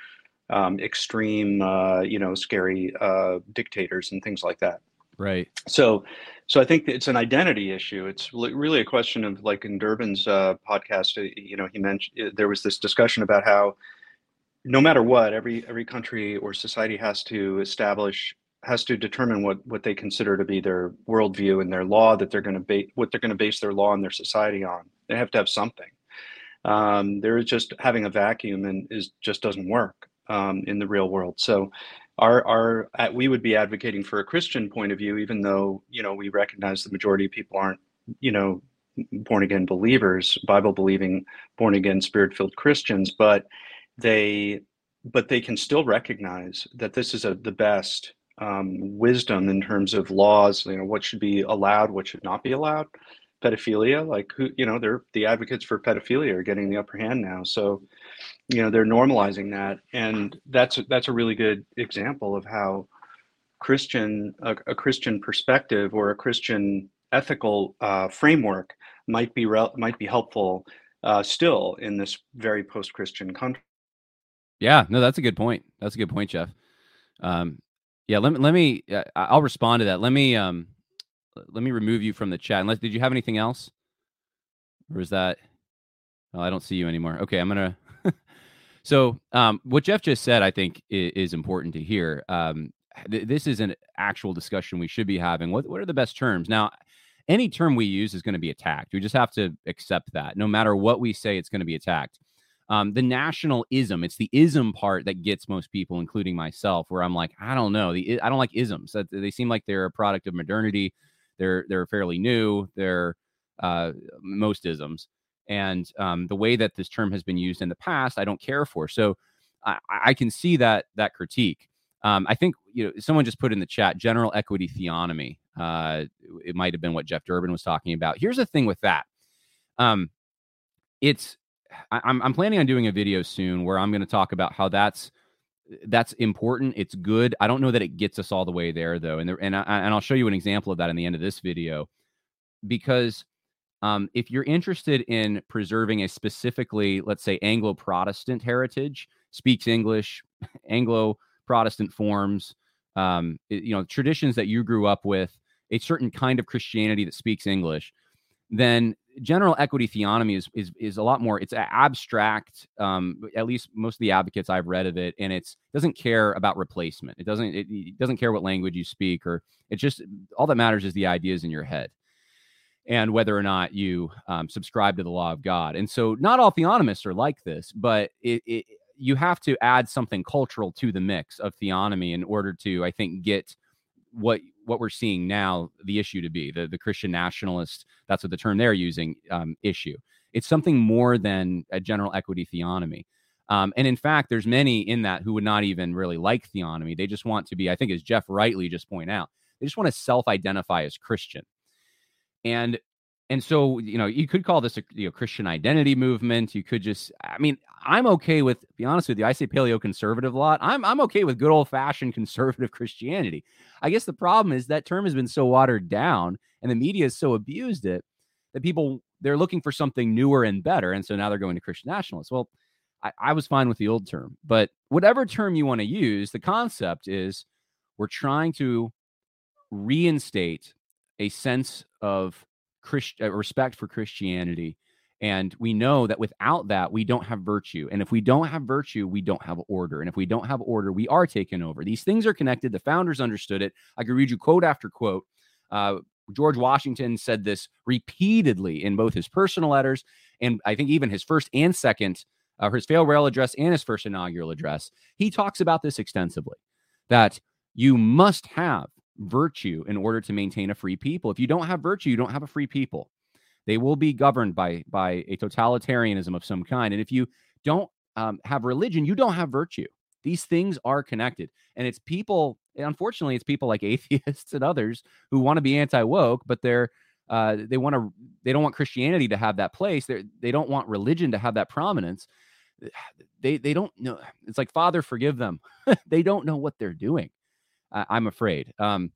S2: extreme, scary dictators and things like that.
S1: Right.
S2: So, so I think it's an identity issue. It's really a question of, like in Durbin's podcast, he mentioned there was this discussion about how no matter what, every country or society has to determine what they consider to be their worldview and their law that they're going to what they're going to base their law and their society on. They have to have something. There is just having a vacuum and just doesn't work in the real world. So we would be advocating for a Christian point of view, even though we recognize the majority of people aren't you know born again believers, Bible believing, born again, spirit filled Christians, they they can still recognize that this is the best wisdom in terms of laws. What should be allowed, what should not be allowed. Pedophilia, like they're the advocates for pedophilia are getting the upper hand now. So they're normalizing that, and that's a really good example of how a Christian perspective or a Christian ethical framework might be helpful still in this very post-Christian country.
S1: Yeah, no, that's a good point. That's a good point, Jeff. Yeah, let me I'll respond to that. Let me remove you from the chat. Unless, did you have anything else? Or is that, oh, I don't see you anymore. Okay, I'm going to, so what Jeff just said, I think is important to hear. This is an actual discussion we should be having. What are the best terms? Now, any term we use is going to be attacked. We just have to accept that. No matter what we say, it's going to be attacked. The national ism, it's the ism part that gets most people, including myself, where I'm like, I don't know. I don't like isms. They seem like they're a product of modernity. They're fairly new. They're most isms. And the way that this term has been used in the past, I don't care for. So I can see that critique. I think someone just put in the chat, general equity theonomy. It might have been what Jeff Durbin was talking about. Here's the thing with that. I'm planning on doing a video soon where I'm going to talk about how that's important. It's good. I don't know that it gets us all the way there, though. And I'll show you an example of that in the end of this video, because if you're interested in preserving a specifically, let's say, Anglo-Protestant heritage, speaks English, Anglo-Protestant forms, traditions that you grew up with, a certain kind of Christianity that speaks English, then general equity theonomy is a lot more. It's abstract. At least most of the advocates I've read of it, and it doesn't care about replacement. It doesn't care what language you speak, or it's just all that matters is the ideas in your head and whether or not you subscribe to the law of God. And so not all theonomists are like this, but you have to add something cultural to the mix of theonomy in order to, I think, get what we're seeing now, the issue to be the Christian nationalist. That's what the term they're using, issue. It's something more than a general equity theonomy. And in fact, there's many in that who would not even really like theonomy. They just want to be, I think, as Jeff rightly just pointed out, they just want to self-identify as Christian. And so, you could call this a Christian identity movement. You could just, I'm okay with, to be honest with you, I say paleo-conservative a lot. I'm okay with good old-fashioned conservative Christianity. I guess the problem is that term has been so watered down and the media has so abused it that they're looking for something newer and better. And so now they're going to Christian nationalists. Well, I was fine with the old term, but whatever term you want to use, the concept is we're trying to reinstate a sense of respect for Christianity. And we know that without that, we don't have virtue. And if we don't have virtue, we don't have order. And if we don't have order, we are taken over. These things are connected. The founders understood it. I could read you quote after quote. George Washington said this repeatedly in both his personal letters and I think even his first and second, his farewell address and his first inaugural address. He talks about this extensively, that you must have virtue in order to maintain a free people. If you don't have virtue, you don't have a free people. They will be governed by a totalitarianism of some kind. And if you don't have religion, you don't have virtue. These things are connected. And it's people, unfortunately, it's people like atheists and others who want to be anti-woke, but they don't want Christianity to have that place. They don't want religion to have that prominence. They don't know. It's like, Father, forgive them. They don't know what they're doing. I'm afraid.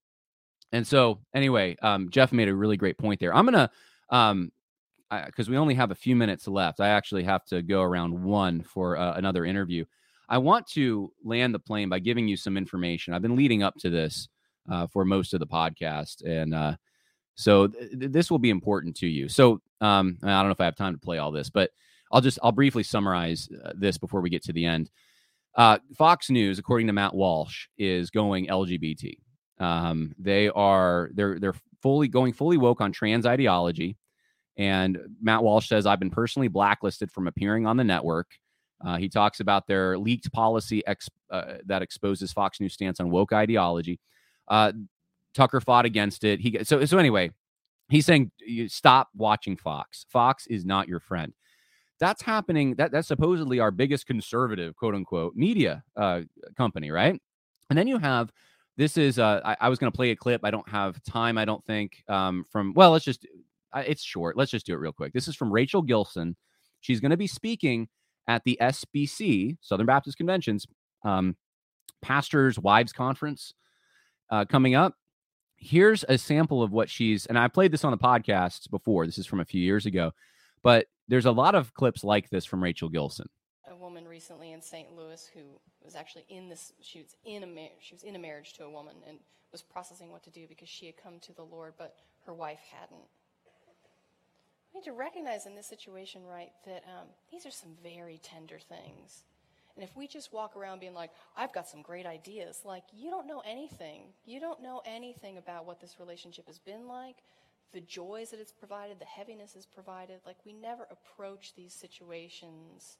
S1: And so anyway, Jeff made a really great point there. I'm going to, because we only have a few minutes left, I actually have to go around 1 for another interview. I want to land the plane by giving you some information. I've been leading up to this for most of the podcast, and so this will be important to you. So I don't know if I have time to play all this, but I'll briefly summarize this before we get to the end. Fox News, according to Matt Walsh, is going LGBT. They're fully woke on trans ideology. And Matt Walsh says, I've been personally blacklisted from appearing on the network. He talks about their leaked policy that exposes Fox News' stance on woke ideology. Tucker fought against it. So anyway, he's saying, stop watching Fox. Fox is not your friend. That's happening. That's supposedly our biggest conservative, quote unquote, media company, right? And then you have, this is, I was going to play a clip. I don't have time, I don't think, it's short. Let's just do it real quick. This is from Rachel Gilson. She's going to be speaking at the SBC, Southern Baptist Convention's Pastors' Wives Conference coming up. Here's a sample of what and I played this on the podcast before. This is from a few years ago, but there's a lot of clips like this from Rachel Gilson.
S3: A woman recently in St. Louis who was actually she was in a marriage to a woman and was processing what to do because she had come to the Lord, but her wife hadn't. We need to recognize in this situation, right, that these are some very tender things. And if we just walk around being like, I've got some great ideas, like, you don't know anything. You don't know anything about what this relationship has been like, the joys that it's provided, the heaviness it's provided. Like, we never approach these situations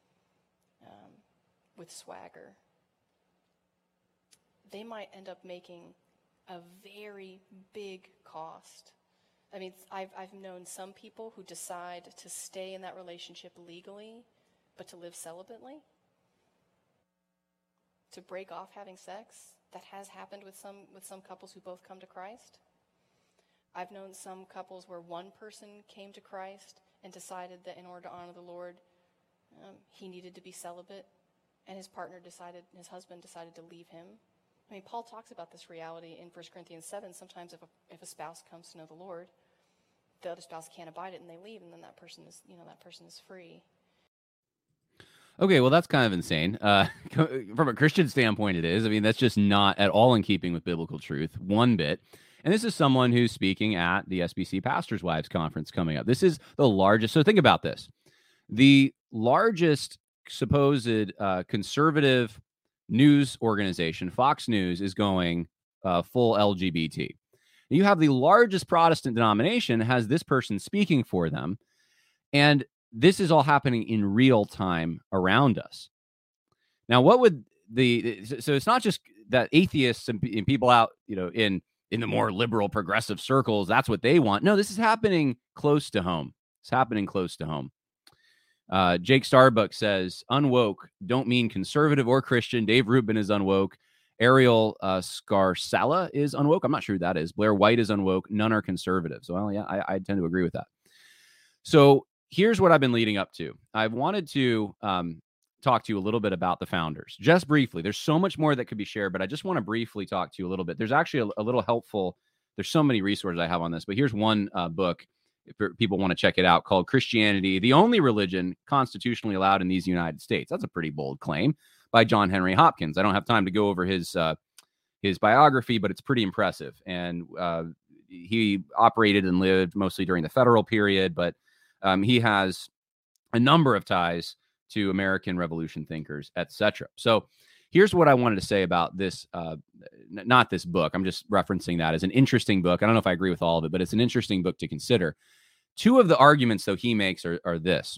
S3: with swagger. They might end up making a very big cost. I mean, I've known some people who decide to stay in that relationship legally, but to live celibately, to break off having sex. That has happened with some couples who both come to Christ. I've known some couples where one person came to Christ and decided that in order to honor the Lord, he needed to be celibate, and his husband decided to leave him. I mean, Paul talks about this reality in 1 Corinthians 7. Sometimes if a spouse comes to know the Lord, the other spouse can't abide it and they leave, and then that person is free.
S1: Okay, well, that's kind of insane. From a Christian standpoint, it is. I mean, that's just not at all in keeping with biblical truth, one bit. And this is someone who's speaking at the SBC Pastors' Wives Conference coming up. This is the largest. So think about this. The largest supposed conservative news organization, Fox News, is going full LGBT. You have the largest Protestant denomination has this person speaking for them. And this is all happening in real time around us. Now, what would so it's not just that atheists and people out, in the more liberal progressive circles, that's what they want. No, this is happening close to home. It's happening close to home. Jake Starbuck says, unwoke don't mean conservative or Christian. Dave Rubin is unwoke. Ariel Scarsella is unwoke. I'm not sure who that is. Blair White is unwoke. None are conservative. So, well, yeah, I tend to agree with that. So here's what I've been leading up to. I've wanted to talk to you a little bit about the founders, just briefly. There's so much more that could be shared, but I just want to briefly talk to you a little bit. There's actually a little helpful. There's so many resources I have on this, but here's one book, if people want to check it out, called Christianity, the Only Religion Constitutionally Allowed in These United States. That's a pretty bold claim, by John Henry Hopkins. I don't have time to go over his biography, but it's pretty impressive. And he operated and lived mostly during the federal period, but he has a number of ties to American Revolution thinkers, etc. So here's what I wanted to say about this, not this book. I'm just referencing that as an interesting book. I don't know if I agree with all of it, but it's an interesting book to consider. Two of the arguments, though, he makes are this.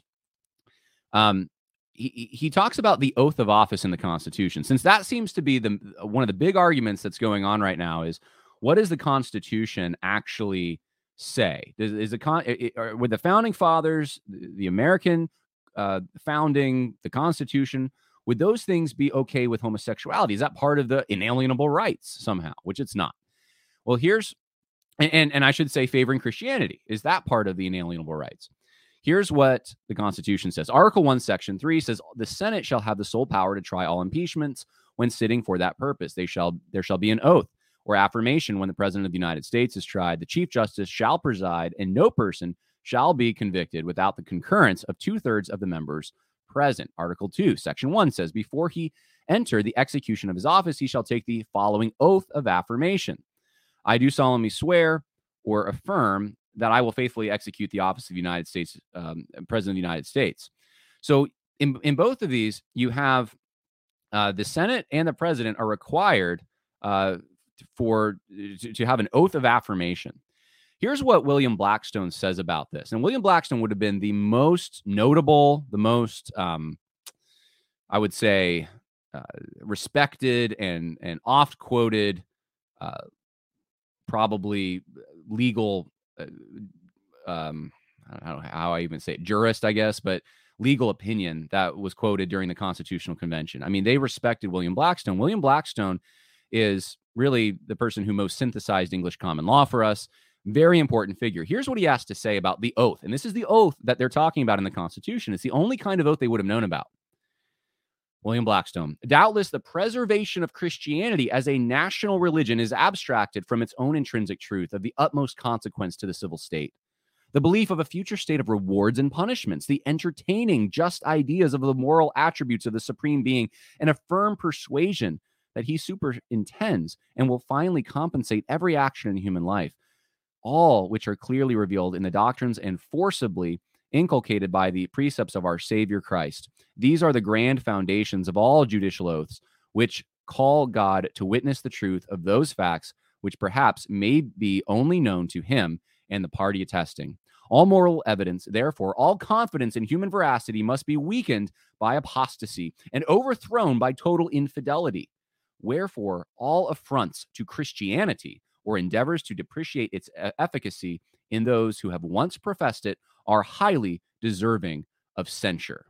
S1: He talks about the oath of office in the Constitution, since that seems to be one of the big arguments that's going on right now is, what does the Constitution actually say? Would the founding fathers, the American founding, the Constitution, would those things be okay with homosexuality? Is that part of the inalienable rights somehow? Which it's not. Well, and I should say favoring Christianity. Is that part of the inalienable rights? Here's what the Constitution says. Article 1, Section 3 says, the Senate shall have the sole power to try all impeachments when sitting for that purpose. There shall be an oath or affirmation when the President of the United States is tried. The Chief Justice shall preside, and no person shall be convicted without the concurrence of 2/3 of the members present. Article 2, Section 1 says, before he enter the execution of his office, he shall take the following oath of affirmation. I do solemnly swear or affirm that I will faithfully execute the office of the United States, President of the United States. So in both of these, you have the Senate and the president are required to have an oath of affirmation. Here's what William Blackstone says about this. And William Blackstone would have been the most notable, the most, I would say, respected and oft quoted, probably legal, I don't know how I even say it, jurist, I guess, but legal opinion that was quoted during the Constitutional Convention. I mean, they respected William Blackstone. William Blackstone is really the person who most synthesized English common law for us. Very important figure. Here's what he has to say about the oath. And this is the oath that they're talking about in the Constitution. It's the only kind of oath they would have known about. William Blackstone. Doubtless, the preservation of Christianity as a national religion is abstracted from its own intrinsic truth of the utmost consequence to the civil state. The belief of a future state of rewards and punishments, the entertaining just ideas of the moral attributes of the Supreme Being, and a firm persuasion that he superintends and will finally compensate every action in human life, all which are clearly revealed in the doctrines and forcibly inculcated by the precepts of our Savior Christ. These are the grand foundations of all judicial oaths, which call God to witness the truth of those facts which perhaps may be only known to him and the party attesting. All moral evidence, therefore, all confidence in human veracity must be weakened by apostasy and overthrown by total infidelity. Wherefore, all affronts to Christianity or endeavors to depreciate its efficacy in those who have once professed it are highly deserving of censure.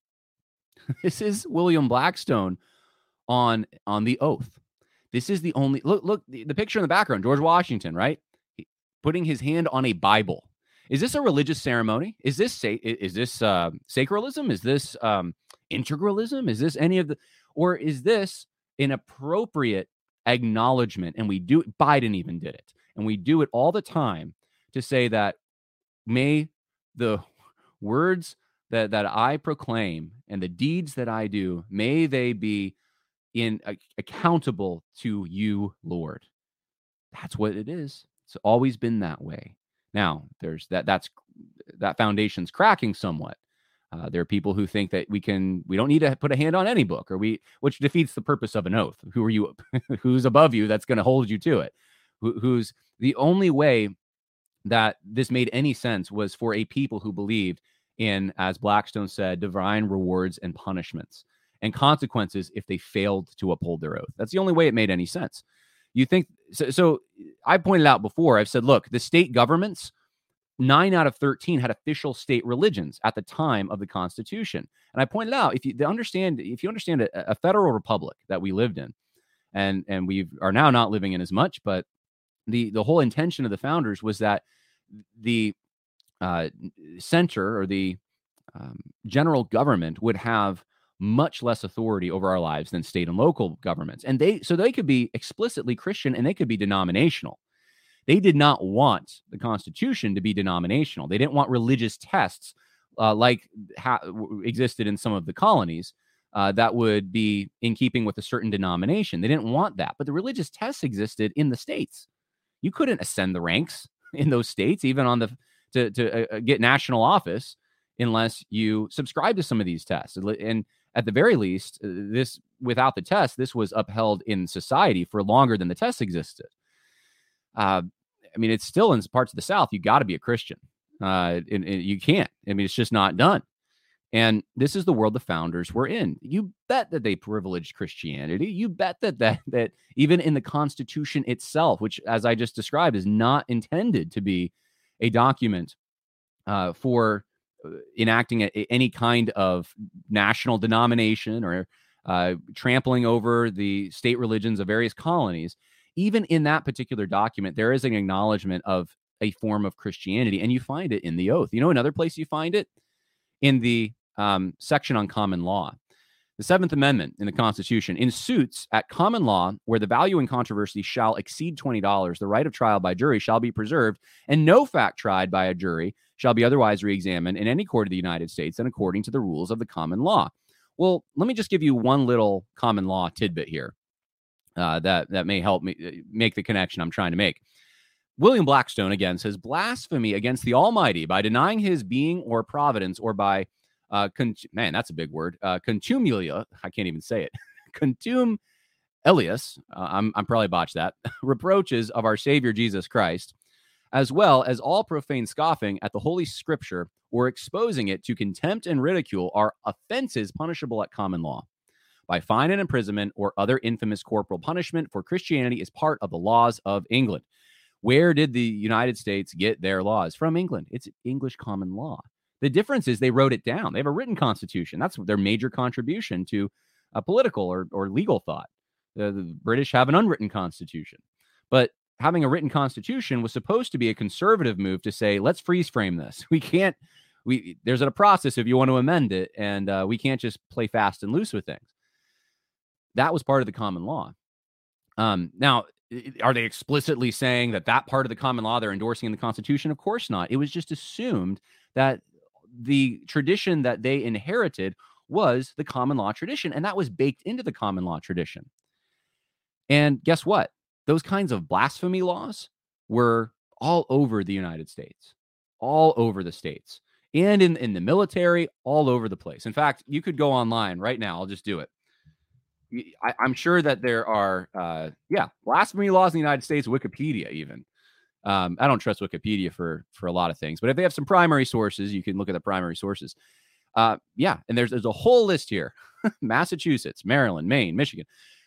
S1: This is William Blackstone on the oath. This is the only look the picture in the background, George Washington, right? Putting his hand on a Bible. Is this a religious ceremony? Is this sacralism? Is this integralism? Is this any of the, or is this an appropriate acknowledgement? And we do, Biden even did it, and we do it all the time to say that may the words that I proclaim and the deeds that I do, may they be accountable to you, Lord. That's what it is. It's always been that way. Now, there's that foundation's cracking somewhat. There are people who think that we don't need to put a hand on any book, which defeats the purpose of an oath. Who are you? Who's above you that's going to hold you to it? Who's the only way that this made any sense was for a people who believed in, as Blackstone said, divine rewards and punishments and consequences if they failed to uphold their oath. That's the only way it made any sense. You think so? I pointed out before, I've said, look, the state governments, 9 out of 13 had official state religions at the time of the Constitution. And I pointed out, if you understand a federal republic that we lived in, and we are now not living in as much, but the whole intention of the founders was that the center or the general government would have much less authority over our lives than state and local governments. And they could be explicitly Christian and they could be denominational. They did not want the Constitution to be denominational. They didn't want religious tests like existed in some of the colonies that would be in keeping with a certain denomination. They didn't want that. But the religious tests existed in the states. You couldn't ascend the ranks in those states, even on to get national office, unless you subscribe to some of these tests. And at the very least, without the test, this was upheld in society for longer than the test existed. I mean, it's still in parts of the South, you got to be a Christian. And you can't. I mean, it's just not done. And this is the world the founders were in. You bet that they privileged Christianity. You bet that even in the Constitution itself, which, as I just described, is not intended to be a document for enacting any kind of national denomination or trampling over the state religions of various colonies. Even in that particular document, there is an acknowledgement of a form of Christianity, and you find it in the oath. You know, another place you find it? In the section on common law. The Seventh Amendment in the Constitution. In suits at common law, where the value in controversy shall exceed $20, the right of trial by jury shall be preserved, and no fact tried by a jury shall be otherwise reexamined in any court of the United States and according to the rules of the common law. Well, let me just give you one little common law tidbit here that may help me make the connection I'm trying to make. William Blackstone, again, says blasphemy against the Almighty by denying his being or providence or by, man, that's a big word, contumelia, I can't even say it, contum Elias, I'm probably botched that, reproaches of our Savior Jesus Christ, as well as all profane scoffing at the Holy Scripture or exposing it to contempt and ridicule are offenses punishable at common law by fine and imprisonment or other infamous corporal punishment, for Christianity is part of the laws of England. Where did the United States get their laws? From England. It's English common law. The difference is they wrote it down. They have a written constitution. That's their major contribution to a political or legal thought. The British have an unwritten constitution. But having a written constitution was supposed to be a conservative move to say, let's freeze frame this. There's a process if you want to amend it, and we can't just play fast and loose with things. That was part of the common law. Now, are they explicitly saying that part of the common law they're endorsing in the Constitution? Of course not. It was just assumed that the tradition that they inherited was the common law tradition, and that was baked into the common law tradition. And guess what? Those kinds of blasphemy laws were all over the United States, all over the states, and in the military, all over the place. In fact, you could go online right now. I'll just do it. I'm sure that there are, blasphemy laws in the United States, Wikipedia even. I don't trust Wikipedia for a lot of things, but if they have some primary sources, you can look at the primary sources. And there's a whole list here. Massachusetts, Maryland, Maine, Michigan.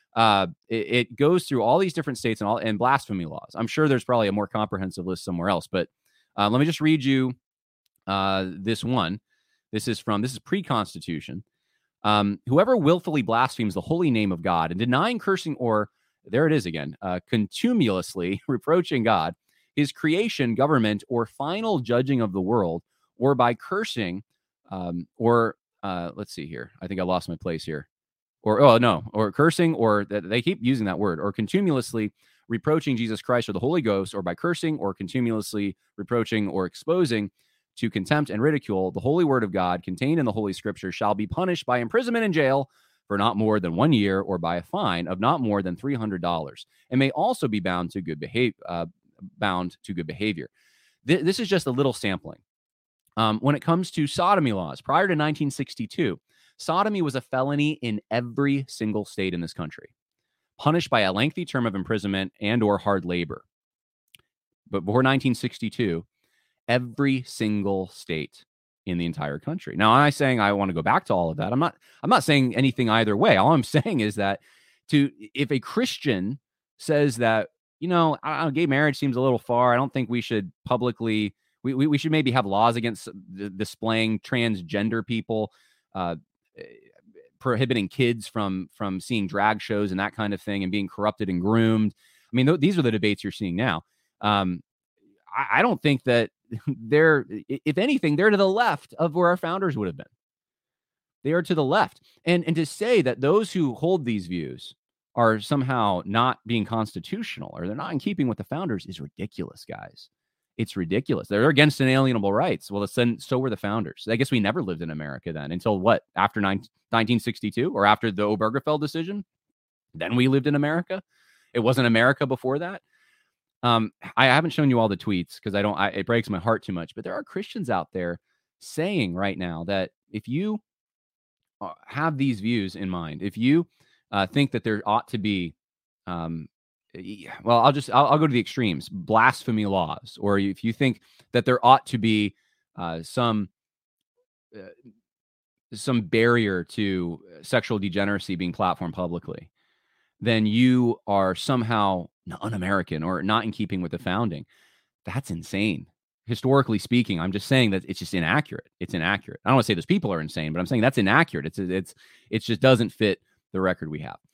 S1: It goes through all these different states and blasphemy laws. I'm sure there's probably a more comprehensive list somewhere else, but let me just read you this one. This is pre-Constitution. Whoever willfully blasphemes the holy name of God and denying, cursing, or there it is again, contumeliously reproaching God, his creation, government, or final judging of the world, or by cursing, let's see here. I think I lost my place here. Or cursing, or they keep using that word, or contumeliously reproaching Jesus Christ or the Holy Ghost, or by cursing or contumeliously reproaching or exposing to contempt and ridicule the holy word of God contained in the Holy Scripture shall be punished by imprisonment and jail for not more than 1 year, or by a fine of not more than $300, and may also be bound to good behavior. This is just a little sampling. When it comes to sodomy laws, prior to 1962, sodomy was a felony in every single state in this country, punished by a lengthy term of imprisonment and or hard labor. But before 1962, every single state in the entire country. Now, I'm not saying I want to go back to all of that. I'm not saying anything either way. All I'm saying is that if a Christian says that, I don't know, gay marriage seems a little far, I don't think we should publicly, we should maybe have laws against displaying transgender people, prohibiting kids from seeing drag shows and that kind of thing and being corrupted and groomed. I mean, these are the debates you're seeing now. I don't think that if anything, they're to the left of where our founders would have been. They are to the left. And to say that those who hold these views are somehow not being constitutional or they're not in keeping with the founders is ridiculous, guys. It's ridiculous. They're against inalienable rights. Well, then so were the founders. I guess we never lived in America then until what? After 1962 or after the Obergefell decision? Then we lived in America. It wasn't America before that. I haven't shown you all the tweets because it breaks my heart too much, but there are Christians out there saying right now that if you have these views in mind, if you think that there ought to be, I'll go to the extremes, blasphemy laws, or if you think that there ought to be some barrier to sexual degeneracy being platformed publicly, then you are somehow un-American or not in keeping with the founding. That's insane. Historically speaking, I'm just saying that it's just inaccurate. It's inaccurate. I don't want to say those people are insane, but I'm saying that's inaccurate. It just doesn't fit the record we have.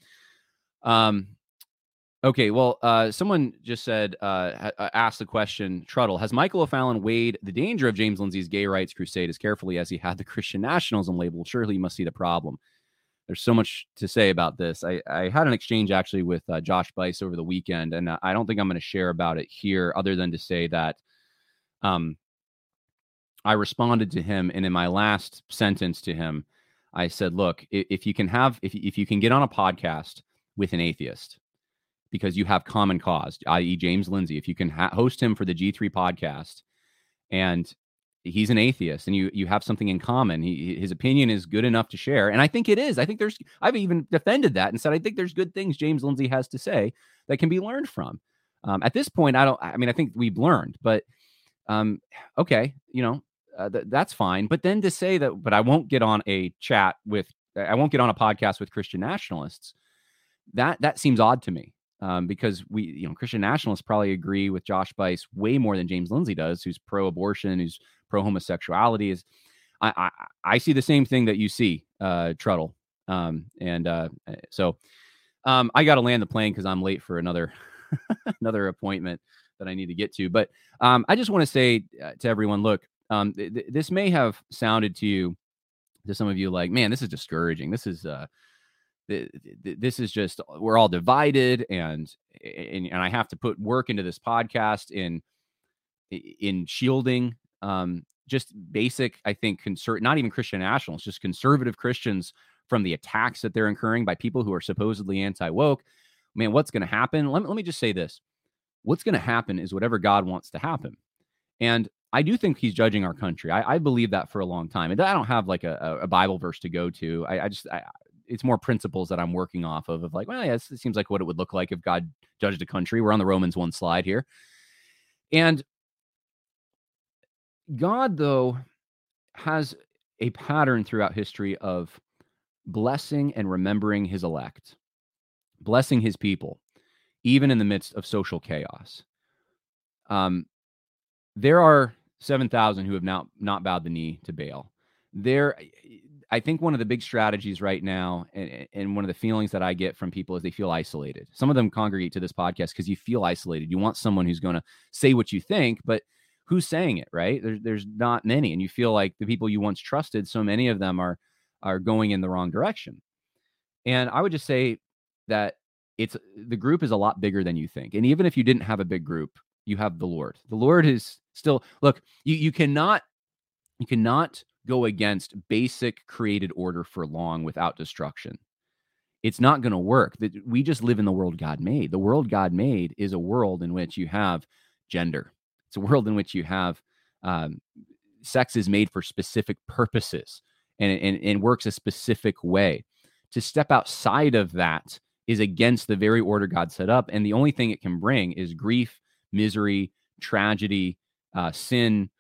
S1: Okay, well, someone just said, asked the question, Truddle, has Michael O'Fallon weighed the danger of James Lindsay's gay rights crusade as carefully as he had the Christian nationalism label? Surely you must see the problem. There's so much to say about this. I had an exchange actually with Josh Bice over the weekend, and I don't think I'm going to share about it here other than to say that I responded to him, and in my last sentence to him, I said, "Look, if you can get on a podcast with an atheist, because you have common cause, i.e., James Lindsay, if you can host him for the G3 podcast, and he's an atheist, and you have something in common, his opinion is good enough to share, and I think it is. I've even defended that and said I think there's good things James Lindsay has to say that can be learned from. At this point, I think we've learned, but okay, that's fine. But then to say that, but I won't get on a podcast with Christian nationalists, that seems odd to me. Because Christian nationalists probably agree with Josh Buice way more than James Lindsay does, who's pro-abortion, who's pro-homosexuality. I see the same thing that you see, Trudell. So I got to land the plane because I'm late for another appointment that I need to get to. But I just want to say to everyone, look, this may have sounded to some of you like, man, this is discouraging. This is just, we're all divided, and I have to put work into this podcast in shielding just basic, I think, not even Christian nationalists, just conservative Christians from the attacks that they're incurring by people who are supposedly anti-woke. Man, what's going to happen? Let me just say this. What's going to happen is whatever God wants to happen. And I do think he's judging our country. I believe that for a long time. And I don't have like a Bible verse to go to. It's more principles that I'm working off of like, well, yeah, it seems like what it would look like if God judged a country. We're on the Romans 1 slide here. And God, though, has a pattern throughout history of blessing and remembering his elect, blessing his people, even in the midst of social chaos. There are 7,000 who have now not bowed the knee to Baal. I think one of the big strategies right now, and one of the feelings that I get from people is they feel isolated. Some of them congregate to this podcast because you feel isolated. You want someone who's going to say what you think, but who's saying it, right? There's not many, and you feel like the people you once trusted, so many of them are going in the wrong direction. And I would just say that the group is a lot bigger than you think. And even if you didn't have a big group, you have the Lord. The Lord is still, look, you cannot go against basic created order for long without destruction. It's not going to work. We just live in the world God made. The world God made is a world in which you have gender. It's a world in which you have sex is made for specific purposes and works a specific way. To step outside of that is against the very order God set up. And the only thing it can bring is grief, misery, tragedy, sin.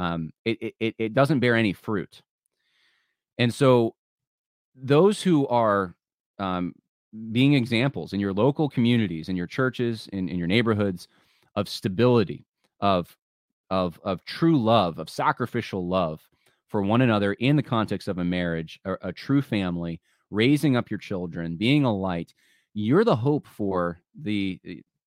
S1: It doesn't bear any fruit. And so those who are being examples in your local communities, in your churches, in your neighborhoods of stability, of true love, of sacrificial love for one another in the context of a marriage, a true family, raising up your children, being a light, you're the hope for the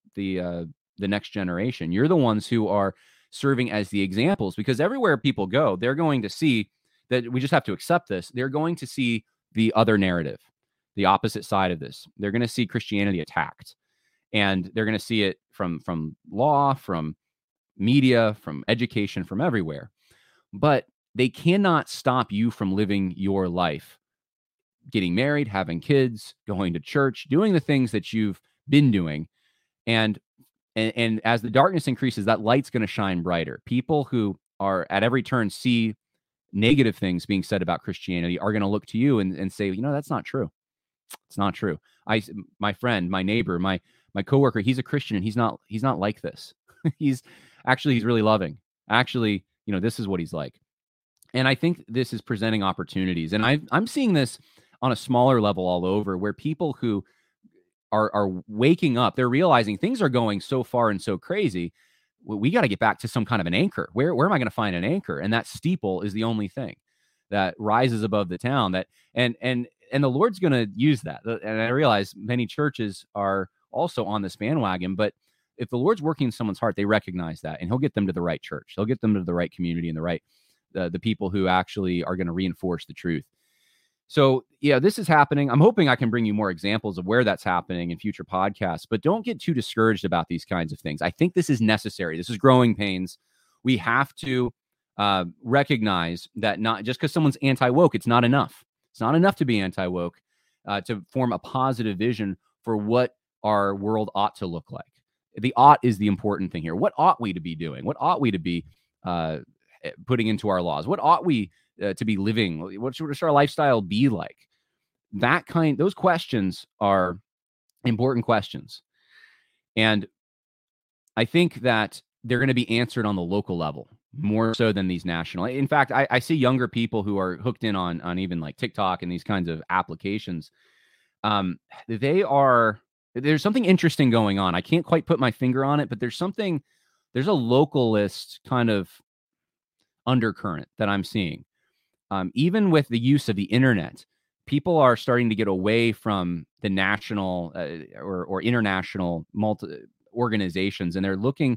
S1: next generation. You're the ones who are serving as the examples, because everywhere people go, they're going to see that. We just have to accept this. They're going to see the other narrative, the opposite side of this. They're going to see Christianity attacked, and they're going to see it from law, from media, from education, from everywhere. But they cannot stop you from living your life, getting married, having kids, going to church, doing the things that you've been doing. And as the darkness increases, that light's going to shine brighter. People who are at every turn see negative things being said about Christianity are going to look to you and say, that's not true. It's not true. My friend, my neighbor, my coworker, he's a Christian, and he's not like this. he's really loving. Actually, this is what he's like. And I think this is presenting opportunities. And I'm seeing this on a smaller level all over, where people who are waking up, they're realizing things are going so far and so crazy. We got to get back to some kind of an anchor. Where am I going to find an anchor? And that steeple is the only thing that rises above the town. And the Lord's going to use that. And I realize many churches are also on this bandwagon, but if the Lord's working in someone's heart, they recognize that, and he'll get them to the right church. He'll get them to the right community and the people who actually are going to reinforce the truth. So yeah, this is happening. I'm hoping I can bring you more examples of where that's happening in future podcasts, but don't get too discouraged about these kinds of things. I think this is necessary. This is growing pains. We have to recognize that not just because someone's anti-woke, it's not enough. It's not enough to be anti-woke to form a positive vision for what our world ought to look like. The ought is the important thing here. What ought we to be doing? What ought we to be putting into our laws? What ought we to be living? What should our lifestyle be like? Those questions are important questions. And I think that they're going to be answered on the local level more so than these national. In fact, I see younger people who are hooked in on even like TikTok and these kinds of applications. There's something interesting going on. I can't quite put my finger on it, but there's a localist kind of undercurrent that I'm seeing. Even with the use of the internet, people are starting to get away from the national or international organizations, and they're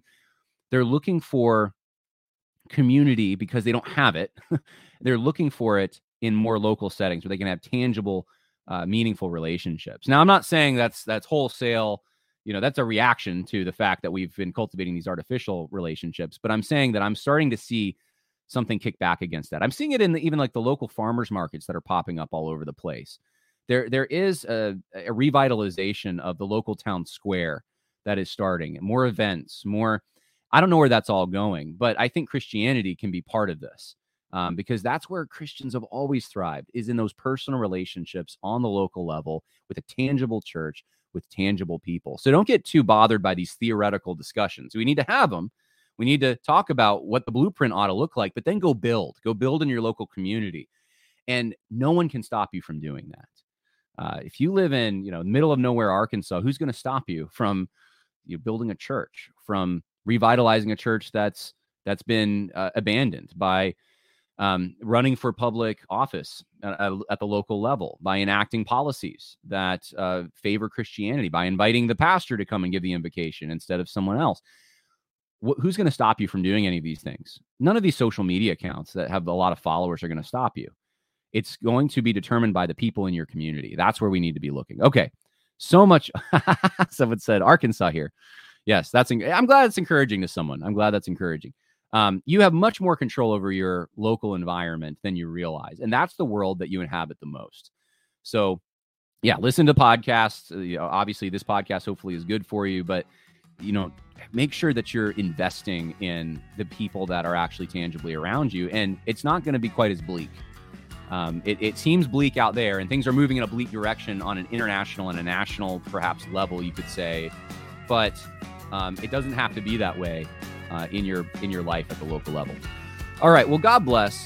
S1: looking for community because they don't have it. They're looking for it in more local settings where they can have tangible, meaningful relationships. Now, I'm not saying that's wholesale. That's a reaction to the fact that we've been cultivating these artificial relationships. But I'm saying that I'm starting to see something kick back against that. I'm seeing it in even like the local farmers markets that are popping up all over the place. There is a revitalization of the local town square that is starting. More events, more. I don't know where that's all going, but I think Christianity can be part of this because that's where Christians have always thrived, is in those personal relationships on the local level with a tangible church, with tangible people. So don't get too bothered by these theoretical discussions. We need to have them. We need to talk about what the blueprint ought to look like, but then go build in your local community. And no one can stop you from doing that. If you live in, the middle of nowhere, Arkansas, who's going to stop you from building a church, from revitalizing a church that's been abandoned, by running for public office at the local level, by enacting policies that favor Christianity, by inviting the pastor to come and give the invocation instead of someone else? Who's going to stop you from doing any of these things? None of these social media accounts that have a lot of followers are going to stop you. It's going to be determined by the people in your community. That's where we need to be looking. Okay, so much. Someone said Arkansas here. Yes, I'm glad it's encouraging to someone. I'm glad that's encouraging. You have much more control over your local environment than you realize. And that's the world that you inhabit the most. So yeah, listen to podcasts. Obviously this podcast hopefully is good for you, but make sure that you're investing in the people that are actually tangibly around you. And it's not going to be quite as bleak. It seems bleak out there, and things are moving in a bleak direction on an international and a national, perhaps, level, you could say. But it doesn't have to be that way in your life at the local level. All right. Well, God bless.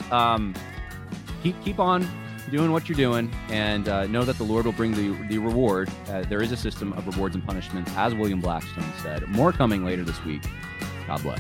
S1: Keep on doing what you're doing, and know that the Lord will bring the reward. There is a system of rewards and punishments, as William Blackstone said. More coming later this week. God bless.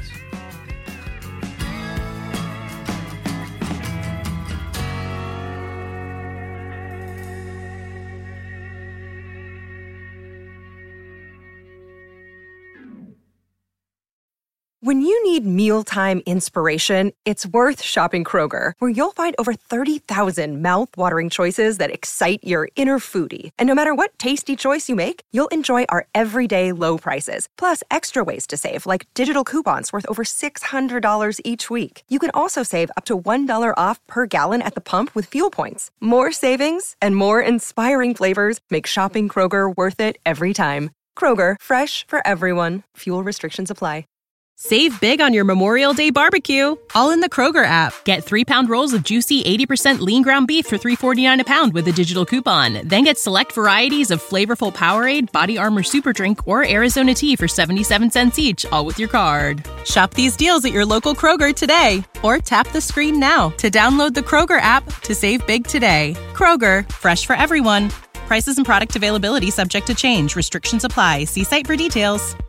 S4: When you need mealtime inspiration, it's worth shopping Kroger, where you'll find over 30,000 mouth-watering choices that excite your inner foodie. And no matter what tasty choice you make, you'll enjoy our everyday low prices, plus extra ways to save, like digital coupons worth over $600 each week. You can also save up to $1 off per gallon at the pump with fuel points. More savings and more inspiring flavors make shopping Kroger worth it every time. Kroger, fresh for everyone. Fuel restrictions apply.
S5: Save big on your Memorial Day barbecue, all in the Kroger app. Get 3-pound rolls of juicy 80% lean ground beef for $3.49 a pound with a digital coupon. Then get select varieties of flavorful Powerade, Body Armor Super Drink, or Arizona tea for 77 cents each, all with your card. Shop these deals at your local Kroger today, or tap the screen now to download the Kroger app to save big today. Kroger, fresh for everyone. Prices and product availability subject to change. Restrictions apply. See site for details.